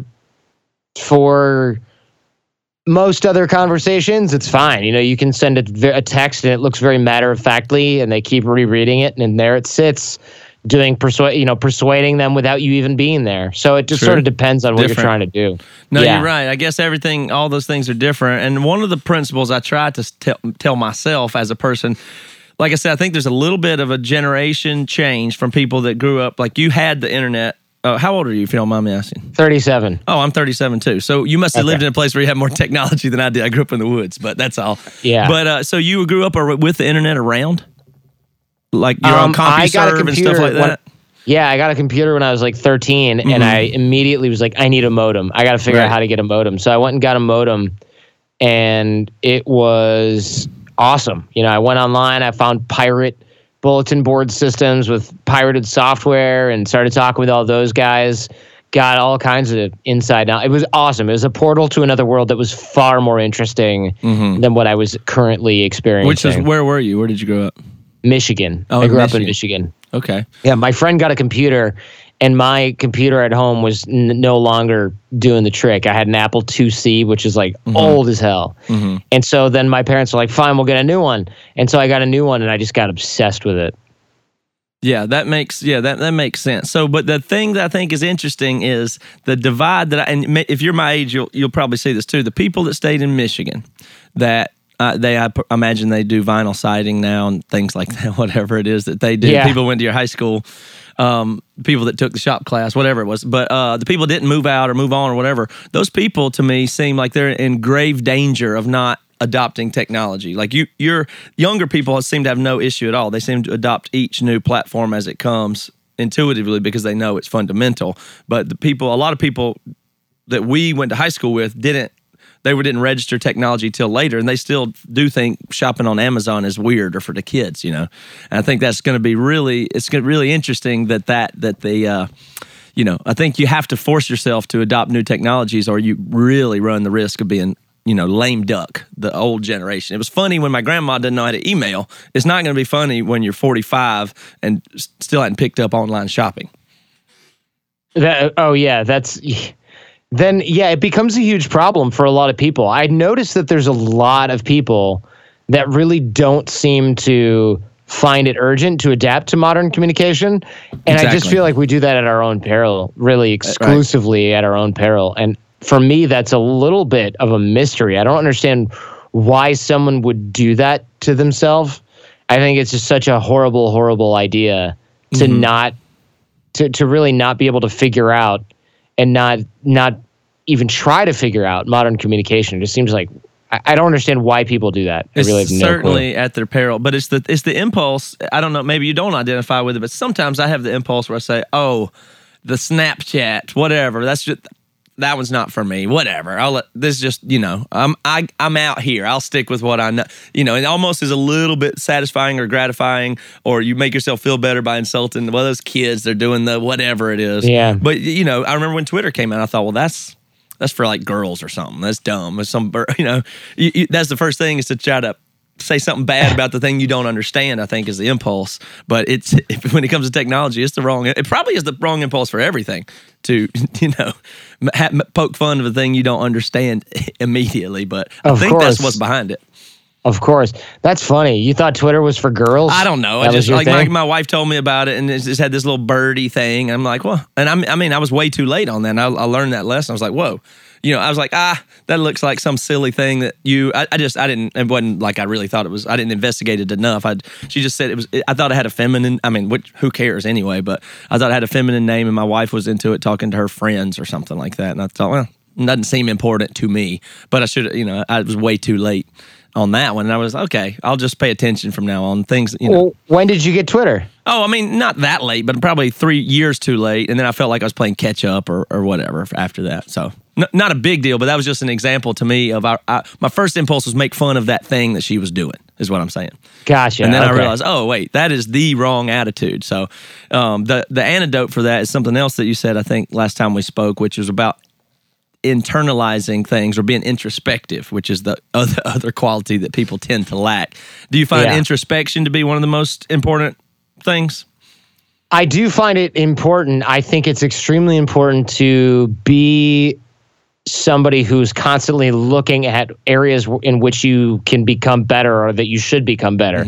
for most other conversations, it's fine. You know, you can send a, ve- a text and it looks very matter of factly, and they keep rereading it, and there it sits. doing persuade, you know, persuading them without you even being there. So it just True. sort of depends on what Different. you're trying to do. No, Yeah. you're right. I guess everything, all those things are different. And one of the principles I try to tell, tell myself as a person, like I said, I think there's a little bit of a generation change from people that grew up, like you had the internet. Uh, how old are you, if you don't mind me asking? thirty-seven. Oh, I'm thirty-seven too. So you must have Okay. lived in a place where you had more technology than I did. I grew up in the woods, but that's all. Yeah. But uh, so you grew up ar- with the internet around? Like you're Um, on I got a CompuServe and stuff computer like when- that? Yeah, I got a computer when I was like thirteen, and I immediately was like, I need a modem. I got to figure Right. out how to get a modem. So I went and got a modem, and it was awesome. You know, I went online, I found pirate bulletin board systems with pirated software and started talking with all those guys. Got all kinds of inside out. It was awesome. It was a portal to another world that was far more interesting than what I was currently experiencing. Which is, where were you? Where did you grow up? Michigan. Oh, I grew up Michigan. in Michigan. Okay. Yeah, my friend got a computer, and my computer at home was n- no longer doing the trick. I had an Apple two C, which is like old as hell. And so then my parents were like, fine, we'll get a new one. And so I got a new one, and I just got obsessed with it. Yeah, that makes yeah that, that makes sense. So, but the thing that I think is interesting is the divide that I, and ma- if you're my age, you'll you'll probably see this too. The people that stayed in Michigan, that uh, they I p- imagine they do vinyl siding now and things like that, whatever it is that they do. Yeah. People went to your high school, um, people that took the shop class, whatever it was. But uh, the people that didn't move out or move on or whatever, those people to me seem like they're in grave danger of not adopting technology. Like you, your younger people seem to have no issue at all. They seem to adopt each new platform as it comes intuitively because they know it's fundamental. But the people, a lot of people that we went to high school with didn't, they didn't register technology till later, and they still do think shopping on Amazon is weird or for the kids, you know. And I think that's going to be really, it's going to be really interesting that that that the, uh, you know, I think you have to force yourself to adopt new technologies, or you really run the risk of being, you know, lame duck, the old generation. It was funny when my grandma didn't know how to email. It's not going to be funny when you're forty-five and s- still hadn't picked up online shopping. That, oh, yeah, that's... Then, yeah, it becomes a huge problem for a lot of people. I noticed that there's a lot of people that really don't seem to find it urgent to adapt to modern communication. And I just Exactly. feel like we do that at our own peril, really exclusively at our own peril. And for me, that's a little bit of a mystery. I don't understand why someone would do that to themselves. I think it's just such a horrible, horrible idea to Mm-hmm. not, to, to really not be able to figure out and not not even try to figure out modern communication. It just seems like I, I don't understand why people do that. I It's really have no certainly at their peril, but it's the it's the impulse. I don't know. Maybe you don't identify with it, but sometimes I have the impulse where I say, "Oh, the Snapchat, whatever. That's just that one's not for me. Whatever. I'll let this just you know. I'm I I'm out here. I'll stick with what I know. You know, it almost is a little bit satisfying or gratifying, or you make yourself feel better by insulting well those kids. They're doing the whatever it is. Yeah. But you know, I remember when Twitter came out, I thought, well, that's. That's for like girls or something. That's dumb. It's some, you know, you, you, that's the first thing is to try to say something bad about the thing you don't understand. I think is the impulse. But it's if, when it comes to technology, it's the wrong. It probably is the wrong impulse for everything. To you know, ha, poke fun of a thing you don't understand immediately. But I Of think that's course. what's behind it. Of course. That's funny. You thought Twitter was for girls? I don't know. That I was just your like my, thing? my wife told me about it, and it just had this little birdie thing. I'm like, well, and I'm, I mean, I was way too late on that. And I, I learned that lesson. I was like, whoa, you know, I was like, ah, that looks like some silly thing that you. I, I just, I didn't. It wasn't like I really thought it was. I didn't investigate it enough. I, she just said it was. I thought it had a feminine. I mean, which, who cares anyway? But I thought it had a feminine name, and my wife was into it, talking to her friends or something like that. And I thought, well, it doesn't seem important to me. But I should, you know, I was way too late on that one. And I was okay. I'll just pay attention from now on. Things, you know. Well, when did you get Twitter? Oh, I mean, not that late, but probably three years too late. And then I felt like I was playing catch up or, or whatever after that. So n- not a big deal, but that was just an example to me of our, I, my first impulse was make fun of that thing that she was doing, is what I'm saying. Gotcha. And then I okay. realized, oh, wait, that is the wrong attitude. So um, the, the antidote for that is something else that you said, I think, last time we spoke, which was about internalizing things or being introspective, which is the other other quality that people tend to lack. Do you find Yeah. introspection to be one of the most important things? I do find it important. I think it's extremely important to be somebody who's constantly looking at areas w- in which you can become better or that you should become better.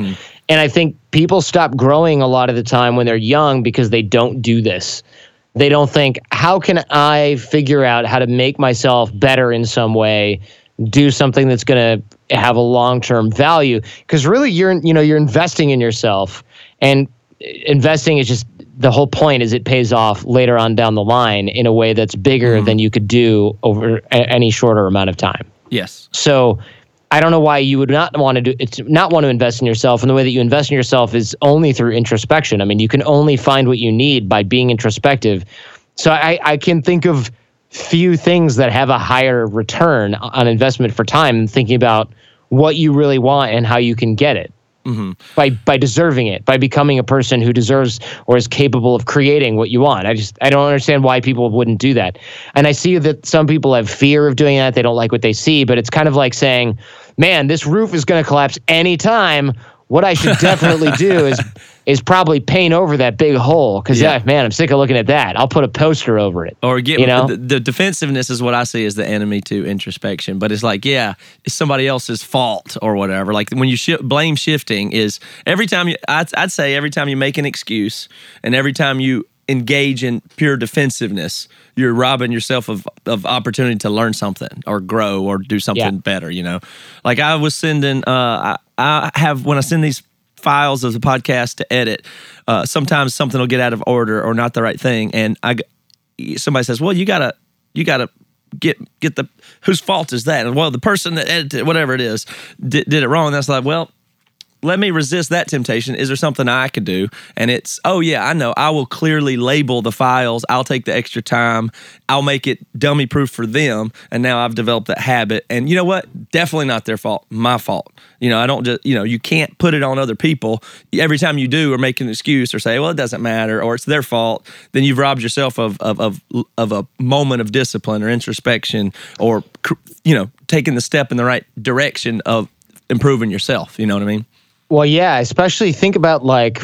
And I think people stop growing a lot of the time when they're young because they don't do this. They don't think, how can I figure out how to make myself better in some way, do something that's going to have a long-term value? Because really, you're you know you're investing in yourself, and investing is just the whole point is it pays off later on down the line in a way that's bigger mm-hmm. than you could do over a, any shorter amount of time. Yes. So I don't know why you would not want to do it's not want to invest in yourself. And the way that you invest in yourself is only through introspection. I mean, you can only find what you need by being introspective. So I, I can think of few things that have a higher return on investment for time than thinking about what you really want and how you can get it. Mm-hmm. By by deserving it, by becoming a person who deserves or is capable of creating what you want. I just I don't understand why people wouldn't do that. And I see that some people have fear of doing that. They don't like what they see, but it's kind of like saying, man, this roof is going to collapse anytime. What I should definitely do is is probably paint over that big hole because, yeah. yeah, man, I'm sick of looking at that. I'll put a poster over it. Or get, you know? the, the defensiveness is what I see as the enemy to introspection. But it's like, yeah, it's somebody else's fault or whatever. Like when you sh- blame shifting is every time you, I'd, I'd say every time you make an excuse and every time you engage in pure defensiveness, you're robbing yourself of, of opportunity to learn something or grow or do something yeah. better, you know? Like I was sending, uh, I, I have, when I send these files of the podcast to edit, uh, sometimes something will get out of order or not the right thing. And I, somebody says, well, you gotta, you gotta get, get the, whose fault is that? And well, the person that edited, whatever it is, did, did it wrong. And that's like, well, let me resist that temptation. Is there something I could do? And it's, oh yeah, I know. I will clearly label the files. I'll take the extra time. I'll make it dummy proof for them. And now I've developed that habit. And you know what? Definitely not their fault. My fault. You know, I don't just, you know, you can't put it on other people. Every time you do or make an excuse or say, well, it doesn't matter or it's their fault, then you've robbed yourself of of of, of a moment of discipline or introspection or, you know, taking the step in the right direction of improving yourself. You know what I mean? Well, yeah, especially think about like,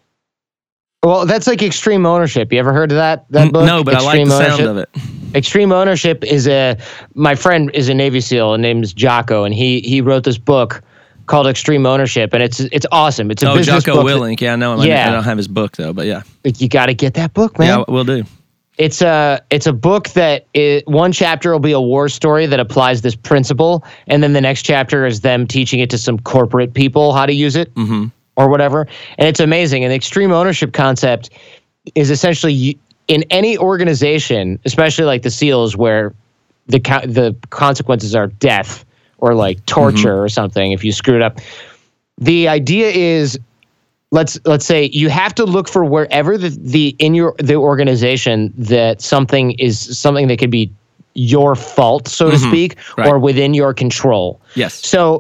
well, that's like Extreme Ownership. You ever heard of that that book? No, but Extreme I like the Ownership? sound of it. Extreme Ownership is a, my friend is a Navy SEAL and name's Jocko, and he he wrote this book called Extreme Ownership, and it's it's awesome. It's a oh, business Jocko book. Willink. Yeah, I know him. Yeah. I don't have his book though, but yeah. You got to get that book, man. Yeah, we'll do. It's a it's a book that is, one chapter will be a war story that applies this principle, and then the next chapter is them teaching it to some corporate people how to use it. Mm-hmm. Or whatever. And it's amazing. And the extreme ownership concept is essentially in any organization, especially like the SEALs, where the the consequences are death or like torture mm-hmm. or something if you screw it up. The idea is, let's let's say you have to look for wherever the, the in your the organization that something is something that could be your fault, so to mm-hmm. speak, right. or within your control. Yes. So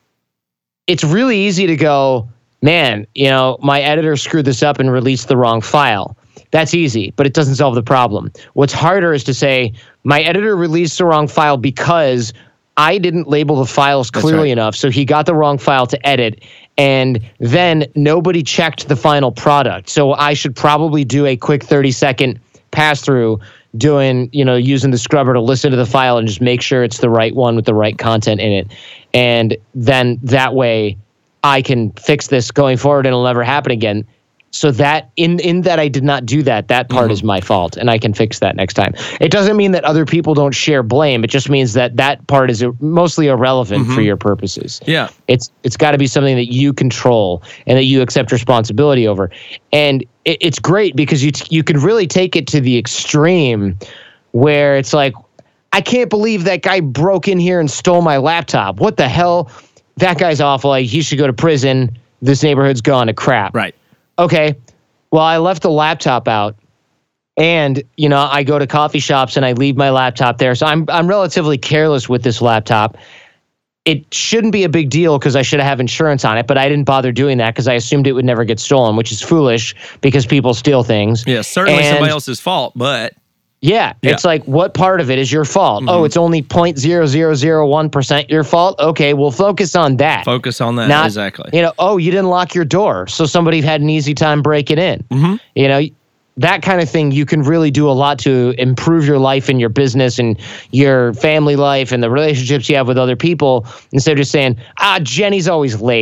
it's really easy to go, man, you know, my editor screwed this up and released the wrong file. That's easy, but it doesn't solve the problem. What's harder is to say, my editor released the wrong file because I didn't label the files clearly right. enough, so he got the wrong file to edit, and then nobody checked the final product. So I should probably do a quick thirty-second pass-through doing, you know, using the scrubber to listen to the file and just make sure it's the right one with the right content in it. And then that way I can fix this going forward and it'll never happen again. So that in, in that I did not do that, that part mm-hmm. is my fault and I can fix that next time. It doesn't mean that other people don't share blame. It just means that that part is mostly irrelevant mm-hmm. for your purposes. Yeah. It's it's got to be something that you control and that you accept responsibility over. And it, it's great because you you can really take it to the extreme where it's like, I can't believe that guy broke in here and stole my laptop. What the hell? That guy's awful. Like, he should go to prison. This neighborhood's gone to crap. Right. Okay. Well, I left the laptop out, and you know, I go to coffee shops and I leave my laptop there. So I'm I'm relatively careless with this laptop. It shouldn't be a big deal because I should have insurance on it, but I didn't bother doing that because I assumed it would never get stolen, which is foolish because people steal things. Yeah, certainly and, somebody else's fault, but Yeah, yeah, it's like, what part of it is your fault? Mm-hmm. Oh, it's only zero point zero zero zero one percent your fault? Okay, well, focus on that. Focus on that, Not, exactly. You know, oh, you didn't lock your door, so somebody had an easy time breaking in. Mm-hmm. You know, that kind of thing, you can really do a lot to improve your life and your business and your family life and the relationships you have with other people, instead of just saying, ah, Jenny's always late.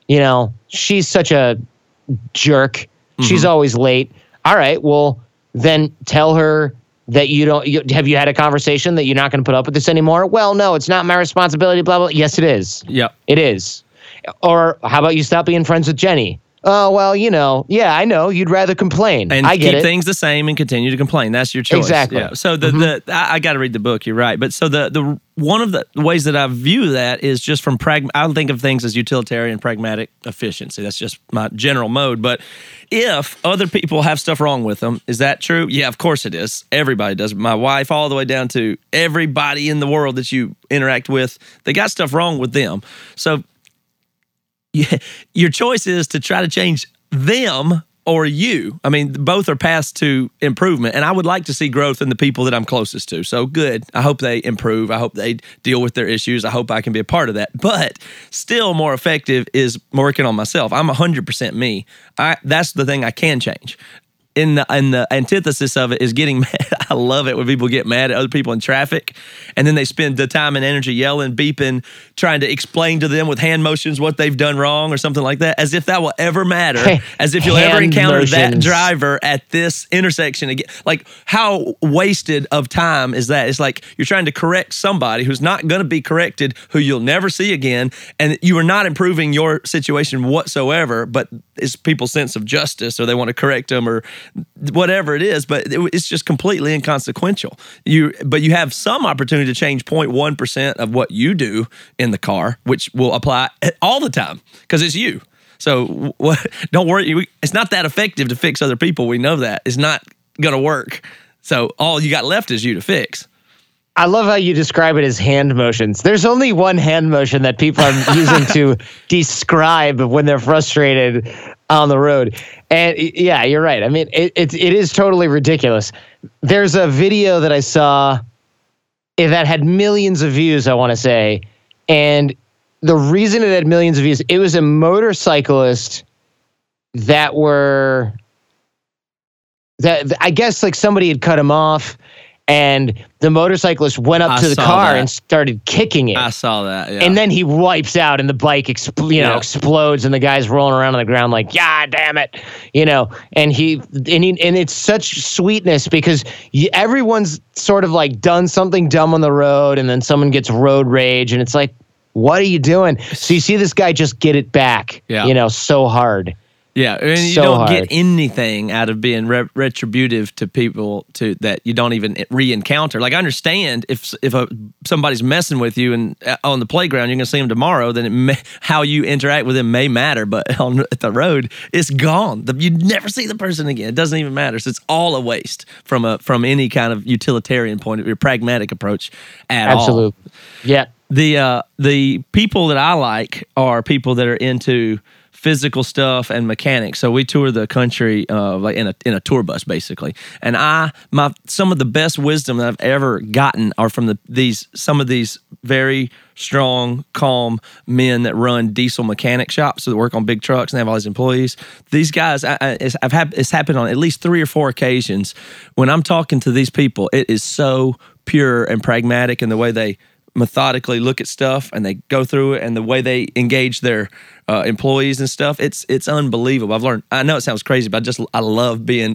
you know, she's such a jerk. Mm-hmm. She's always late. All right, well, then tell her that you don't, you, have you had a conversation that you're not going to put up with this anymore? Well, no, it's not my responsibility, blah, blah. Yes, it is. Yep. It is. Or how about you stop being friends with Jenny? Oh, well, you know, yeah, I know. You'd rather complain. And I get keep it. things the same and continue to complain. That's your choice. Exactly. Yeah. So the, Mm-hmm. the I, I got to read the book. You're right. But so the the one of the ways that I view that is just from prag. I think of things as utilitarian, pragmatic efficiency. That's just my general mode. But if other people have stuff wrong with them, is that true? Yeah, of course it is. Everybody does. My wife, all the way down to everybody in the world that you interact with, they got stuff wrong with them. So yeah, your choice is to try to change them or you. I mean, both are paths to improvement, and I would like to see growth in the people that I'm closest to. So good. I hope they improve. I hope they deal with their issues. I hope I can be a part of that. But still more effective is working on myself. I'm one hundred percent me. I, that's the thing I can change. In the, in the antithesis of it is getting mad. I love it when people get mad at other people in traffic, and then they spend the time and energy yelling, beeping, trying to explain to them with hand motions what they've done wrong or something like that, as if that will ever matter, Hey, as if you'll ever hand encounter that motions. driver at this intersection again. Like, how wasted of time is that? It's like you're trying to correct somebody who's not going to be corrected, who you'll never see again, and you are not improving your situation whatsoever, but it's people's sense of justice, or they want to correct them, or whatever it is, but it, it's just completely inconsequential. You, but you have some opportunity to change zero point one percent of what you do in the car, which will apply all the time because it's you. So what, don't worry. It's not that effective to fix other people. We know that. It's not going to work. So all you got left is you to fix. I love how you describe it as hand motions. There's only one hand motion that people are using to describe when they're frustrated on the road. And yeah, you're right. I mean, it, it, it is totally ridiculous. There's a video that I saw that had millions of views, I want to say. And the reason it had millions of views, it was a motorcyclist that were, that I guess like somebody had cut him off, and the motorcyclist went up I to the saw car that. and started kicking it. I saw that. Yeah. And then he wipes out, and the bike, expl- you know, Yeah. explodes, and the guy's rolling around on the ground like, "Yeah, damn it," you know. And he and he, and it's such sweetness because you, everyone's sort of like done something dumb on the road, and then someone gets road rage, and it's like, "What are you doing?" So you see this guy just get it back, Yeah. you know, so hard. Yeah, and you So don't hard. get anything out of being re- retributive to people to that you don't even re-encounter. Like, I understand if if a, somebody's messing with you and uh, on the playground, you're going to see them tomorrow, then it may, how you interact with them may matter. But on at the road, it's gone. The, you never see the person again. It doesn't even matter. So it's all a waste from a from any kind of utilitarian point of view, pragmatic approach at all. Absolutely. Yeah. The uh, the people that I like are people that are into physical stuff and mechanics. So we tour the country uh, like in a in a tour bus basically. And I my some of the best wisdom that I've ever gotten are from the these some of these very strong, calm men that run diesel mechanic shops that work on big trucks and they have all these employees. These guys, I, I, it's, I've had it's happened on at least three or four occasions when I'm talking to these people. It is so pure and pragmatic in the way they methodically look at stuff and they go through it and the way they engage their uh, employees and stuff. It's it's unbelievable. I've learned. I know it sounds crazy, but I just I love being.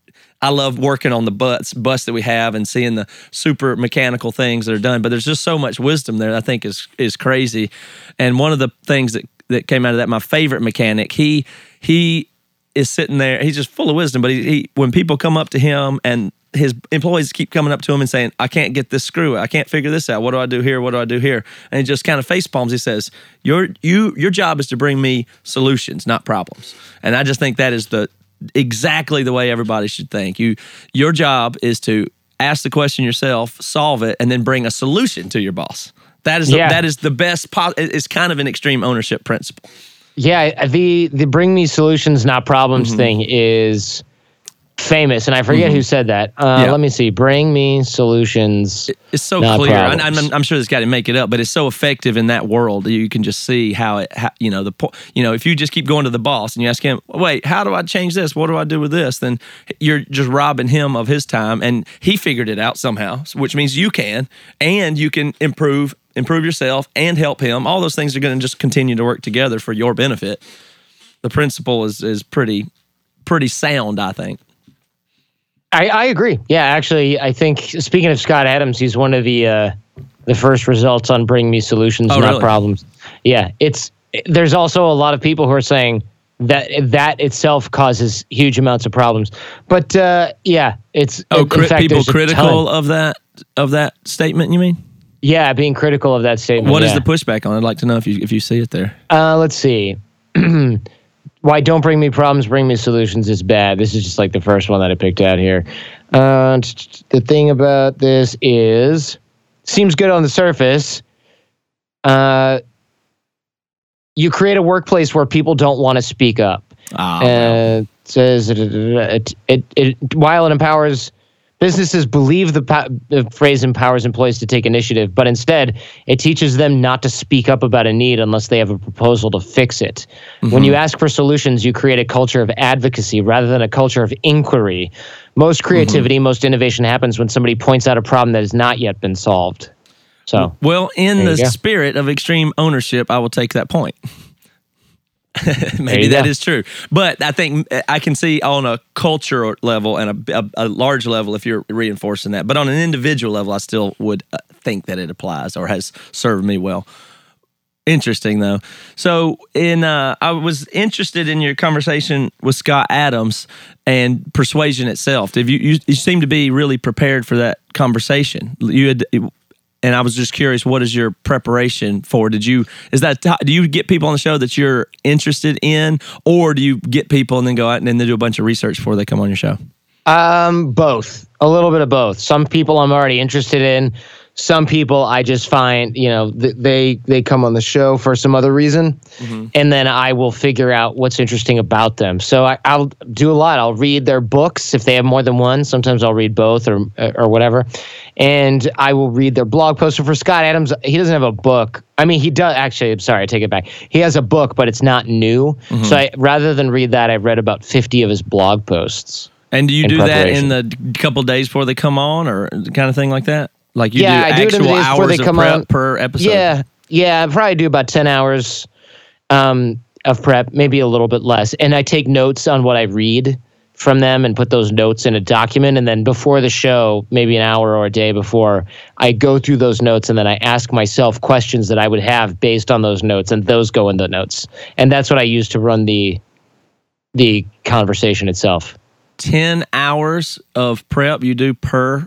I love working on the bus bus that we have and seeing the super mechanical things that are done. But there's just so much wisdom there that I think is is crazy. And one of the things that that came out of that, my favorite mechanic, he he is sitting there. He's just full of wisdom. But he, he when people come up to him and his employees keep coming up to him and saying, "I can't get this screw. I can't figure this out. What do I do here? What do I do here?" And he just kind of face palms. He says, "Your you your job is to bring me solutions, not problems." And I just think that is the exactly the way everybody should think. You your job is to ask the question yourself, solve it, and then bring a solution to your boss. That is Yeah. the, that is the best. Po- it's kind of an extreme ownership principle. Yeah, the the bring me solutions, not problems Mm-hmm. thing is famous, and I forget who said that. Uh, Yeah. Let me see. Bring me solutions. It's so not clear. I, problems. I'm, I'm sure this guy didn't make it up, but it's so effective in that world. You can just see how it, how, you know, the po- you know, if you just keep going to the boss and you ask him, "Wait, how do I change this? What do I do with this?" Then you're just robbing him of his time, and he figured it out somehow, which means you can, and you can improve improve yourself and help him. All those things are going to just continue to work together for your benefit. The principle is is pretty pretty sound, I think. I, I agree. Yeah, actually, I think speaking of Scott Adams, he's one of the uh, the first results on Bring Me Solutions, oh, Not really? Problems. Yeah, it's there's also a lot of people who are saying that that itself causes huge amounts of problems. But uh, yeah, it's Oh, in cri- fact, people there's a critical ton. of that of that statement, you mean? Yeah, being critical of that statement. What is yeah. the pushback on it? I'd like to know if you if you see it there. Uh, let's see. Why don't bring me problems, bring me solutions is bad. This is just like the first one that I picked out here. Uh, the thing about this is, seems good on the surface. Uh, you create a workplace where people don't want to speak up. Ah, Uh, it says it, it, it, it while it empowers businesses, believe the, pa- the phrase empowers employees to take initiative, but instead it teaches them not to speak up about a need unless they have a proposal to fix it. Mm-hmm. When you ask for solutions, you create a culture of advocacy rather than a culture of inquiry. Most creativity, Mm-hmm. most innovation happens when somebody points out a problem that has not yet been solved. So, well, in There the you go. spirit of extreme ownership, I will take that point. There Maybe you that go. is true. But I think I can see on a culture level and a, a, a large level if you're reinforcing that. But on an individual level, I still would uh, think that it applies or has served me well. Interesting, though. So in uh, I was interested in your conversation with Scott Adams and persuasion itself. Did you, you, you seem to be really prepared for that conversation. You had... And I was just curious, what is your preparation for? Did you is that do you get people on the show that you're interested in, or do you get people and then go out and then they do a bunch of research before they come on your show? Um, both. A little bit of both. Some people I'm already interested in. Some people I just find, you know, th- they they come on the show for some other reason, Mm-hmm. and then I will figure out what's interesting about them. So I, I'll do a lot. I'll read their books if they have more than one. Sometimes I'll read both or or whatever, and I will read their blog posts. So for Scott Adams, he doesn't have a book. I mean, he does actually. I'm sorry, I take it back. He has a book, but it's not new. Mm-hmm. So I, rather than read that, I've read about fifty of his blog posts. And do you In do that in preparation. the couple days before they come on, or kind of thing like that? Like you Yeah, do I do it in actual the days before hours they of come prep on. per episode? Yeah, yeah, I probably do about ten hours um, of prep, maybe a little bit less. And I take notes on what I read from them and put those notes in a document. And then before the show, maybe an hour or a day before, I go through those notes and then I ask myself questions that I would have based on those notes, and those go in the notes. And that's what I use to run the the conversation itself. ten hours of prep you do per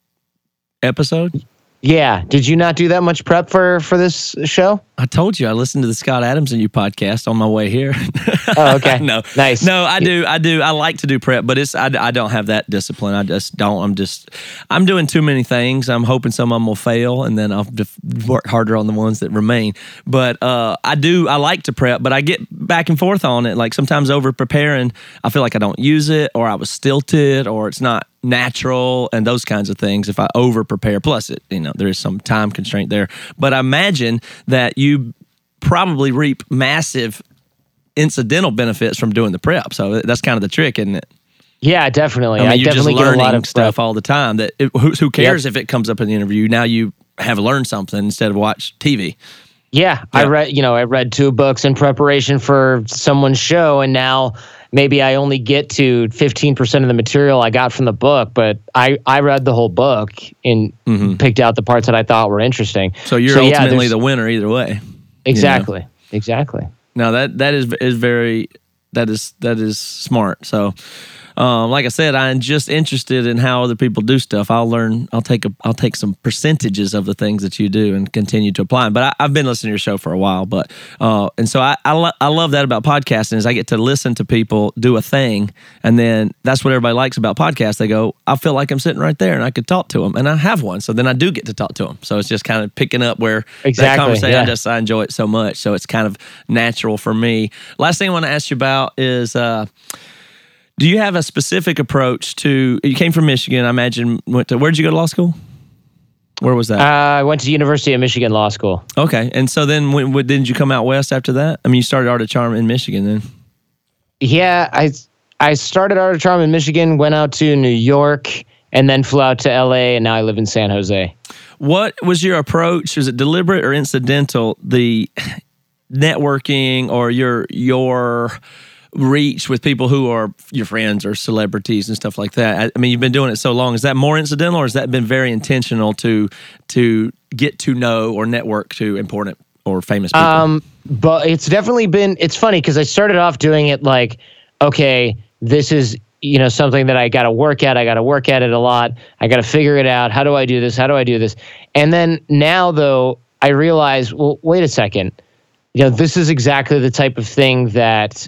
episode? Yeah. Did you not do that much prep for for this show? I told you I listened to the Scott Adams and You podcast on my way here. Oh, okay. no, Nice. No, I do. I do. I like to do prep, but it's I, I don't have that discipline. I just don't. I'm just I'm doing too many things. I'm hoping some of them will fail, and then I'll just work harder on the ones that remain. But uh, I do. I like to prep, but I get back and forth on it. Like sometimes over preparing, I feel like I don't use it, or I was stilted, or it's not natural, and those kinds of things. If I over prepare, plus it, you know, there is some time constraint there. But I imagine that you probably reap massive incidental benefits from doing the prep. So that's kind of the trick, isn't it? Yeah, definitely. I mean, I you're definitely just get a learning lot of stuff prep. all the time. That it, who, who cares if it comes up in the interview? Now you have learned something instead of watch T V. Yeah, I Yeah. read, you know, I read two books in preparation for someone's show, and now maybe I only get to fifteen percent of the material I got from the book, but I, I read the whole book and picked out the parts that I thought were interesting. So you're yeah, ultimately there's- the winner either way. Exactly. Exactly. No, that that is is very that is that is smart. So, um, like I said, I'm just interested in how other people do stuff. I'll learn. I'll take a. I'll take some percentages of the things that you do and continue to apply them. But I, I've been listening to your show for a while. But uh, and so I I, lo- I love that about podcasting is I get to listen to people do a thing, and then that's what everybody likes about podcasts. They go, I feel like I'm sitting right there and I could talk to them, and I have one. So then I do get to talk to them. So it's just kind of picking up where that Exactly, conversation. yeah. I just I enjoy it so much. So it's kind of natural for me. Last thing I want to ask you about is. Uh, Do you have a specific approach to? You came from Michigan, I imagine. Went to where did you go to law school? Where was that? Uh, I went to University of Michigan Law School. okay, and so then when, when didn't you come out west after that? I mean, you started Art of Charm in Michigan, then. Yeah, I I started Art of Charm in Michigan, went out to New York, and then flew out to L A, and now I live in San Jose. What was your approach? Was it deliberate or incidental? The networking or your your reach with people who are your friends or celebrities and stuff like that. I, I mean, you've been doing it so long. Is that more incidental, or has that been very intentional to to get to know or network to important or famous people? Um, but it's definitely been. It's funny because I started off doing it like, okay, this is, you know, something that I got to work at. I got to work at it a lot. I got to figure it out. How do I do this? How do I do this? And then now, though, I realize, well, wait a second. You know, this is exactly the type of thing that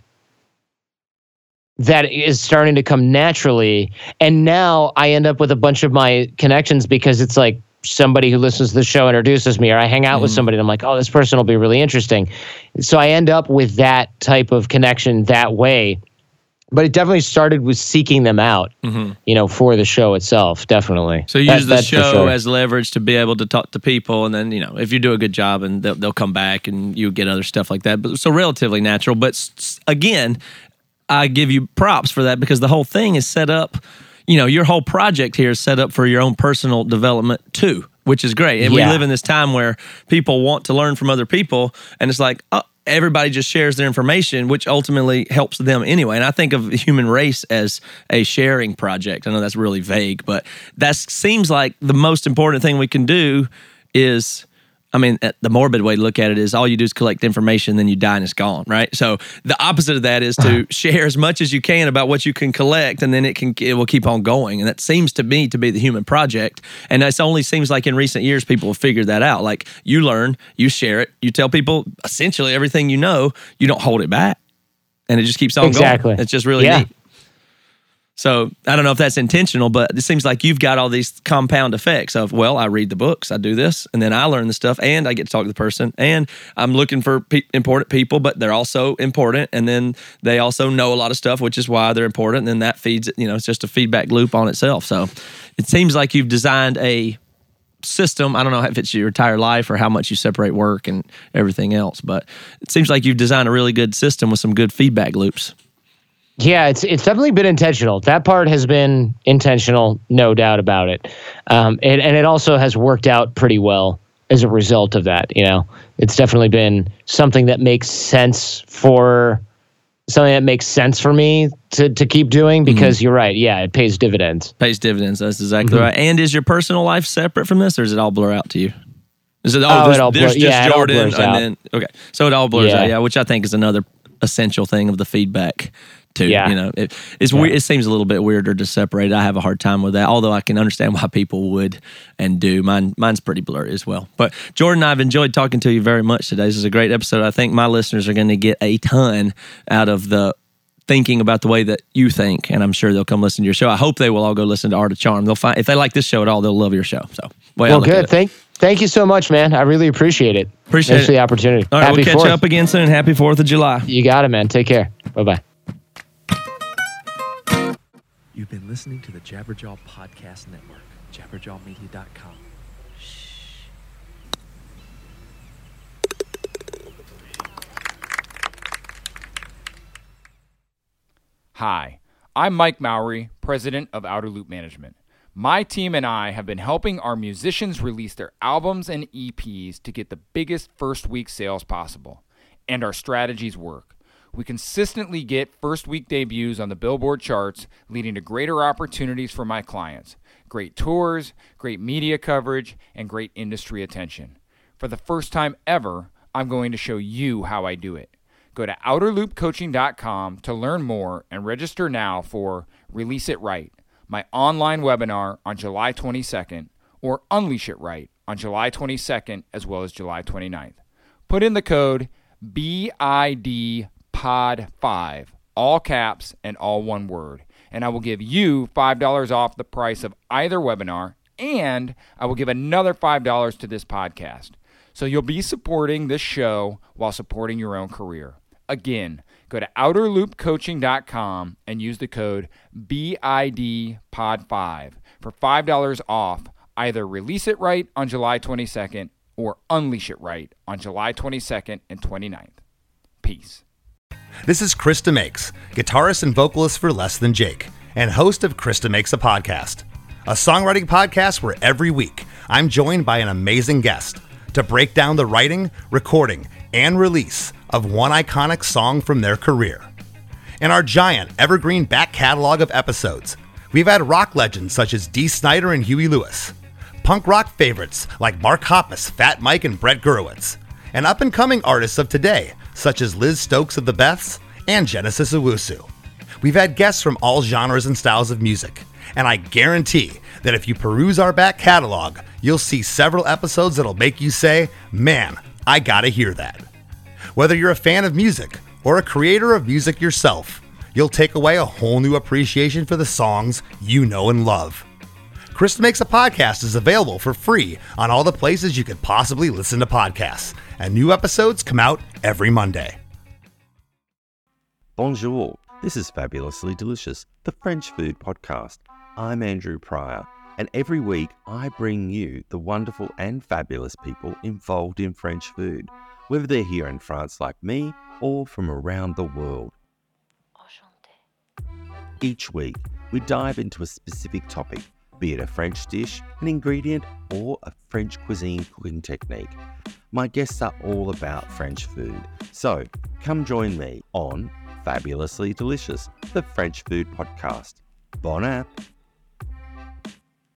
that is starting to come naturally. And now I end up with a bunch of my connections because it's like somebody who listens to the show introduces me, or I hang out mm. with somebody and I'm like, oh, this person will be really interesting. So I end up with that type of connection that way. But it definitely started with seeking them out, mm-hmm. you know, for the show itself, definitely. So you that, use the show sure. as leverage to be able to talk to people, and then, you know, if you do a good job, and they'll, they'll come back and you get other stuff like that. But so relatively natural. But again, I give you props for that because the whole thing is set up, you know, your whole project here is set up for your own personal development too, which is great. And yeah. we live in this time where people want to learn from other people, and it's like, oh, everybody just shares their information, which ultimately helps them anyway. And I think of the human race as a sharing project. I know that's really vague, but that seems like the most important thing we can do is, I mean, the morbid way to look at it is all you do is collect information, then you die and it's gone, right? So the opposite of that is to share as much as you can about what you can collect, and then it can it will keep on going. And that seems to me to be the human project. And it only seems like in recent years people have figured that out. Like, you learn, you share it, you tell people essentially everything you know, you don't hold it back. And it just keeps on exactly. going. It's just really yeah. neat. So I don't know if that's intentional, but it seems like you've got all these compound effects of, well, I read the books, I do this, and then I learn the stuff, and I get to talk to the person, and I'm looking for pe- important people, but they're also important, and then they also know a lot of stuff, which is why they're important, and then that feeds it. You know, it's just a feedback loop on itself. So it seems like you've designed a system. I don't know if it's your entire life or how much you separate work and everything else, but it seems like you've designed a really good system with some good feedback loops. Yeah, it's it's definitely been intentional. That part has been intentional, no doubt about it. Um, and, and it also has worked out pretty well as a result of that. You know, it's definitely been something that makes sense for something that makes sense for me to to keep doing because mm-hmm. you're right. Yeah, it pays dividends. Pays dividends. That's exactly mm-hmm. right. And is your personal life separate from this, or does it all blur out to you? Is it oh, oh there's, it all there's blur, just yeah, Jordan, it all blurs and out. then okay, so it all blurs yeah. out. Yeah, which I think is another essential thing of the feedback. Too, yeah. you know, it, it's yeah. weird. It seems a little bit weirder to separate. I have a hard time with that, although I can understand why people would and do. Mine, mine's pretty blurry as well. But Jordan, I've enjoyed talking to you very much today. This is a great episode. I think my listeners are going to get a ton out of the thinking about the way that you think, and I'm sure they'll come listen to your show. I hope they will all go listen to Art of Charm. They'll find if they like this show at all, they'll love your show. So, well, good. Thank, thank you so much, man. I really appreciate it. Appreciate Thanks it. for the opportunity. All right, Happy we'll catch fourth. up again soon. Happy Fourth of July. You got it, man. Take care. Bye bye. You've been listening to the Jabberjaw Podcast Network, jabberjaw media dot com. Hi, I'm Mike Mowry, president of Outer Loop Management. My team and I have been helping our musicians release their albums and E Ps to get the biggest first week sales possible. And our strategies work. We consistently get first week debuts on the Billboard charts, leading to greater opportunities for my clients. Great tours, great media coverage, and great industry attention. For the first time ever, I'm going to show you how I do it. Go to outer loop coaching dot com to learn more and register now for Release It Right, my online webinar on July twenty-second, or Unleash It Right on July twenty-second as well as July twenty-ninth. Put in the code B I D Pod five, all caps and all one word, and I will give you five dollars off the price of either webinar, and I will give another five dollars to this podcast. So you'll be supporting this show while supporting your own career. Again, go to outer loop coaching dot com and use the code B I D Pod five for five dollars off either Release It Right on July twenty-second or Unleash It Right on July twenty-second and twenty-ninth. Peace. This is Krista Makes, guitarist and vocalist for Less Than Jake, and host of Krista Makes a Podcast. a songwriting podcast where every week I'm joined by an amazing guest to break down the writing, recording, and release of one iconic song from their career. In our giant evergreen back catalog of episodes, we've had rock legends such as Dee Snider and Huey Lewis, punk rock favorites like Mark Hoppus, Fat Mike, and Brett Gurewitz, and up-and-coming artists of today such as Liz Stokes of the Beths and Genesis Owusu. We've had guests from all genres and styles of music, and I guarantee that if you peruse our back catalog, you'll see several episodes that'll make you say, man, I gotta hear that. Whether you're a fan of music or a creator of music yourself, you'll take away a whole new appreciation for the songs you know and love. Chris Makes a Podcast is available for free on all the places you could possibly listen to podcasts, and new episodes come out every Monday. Bonjour, this is Fabulously Delicious, the French food podcast. I'm Andrew Pryor, and every week I bring you the wonderful and fabulous people involved in French food, whether they're here in France like me or from around the world. Each week, we dive into a specific topic, be it a French dish, an ingredient, or a French cuisine cooking technique. My guests are all about French food, so come join me on Fabulously Delicious, the French food podcast. Bon app!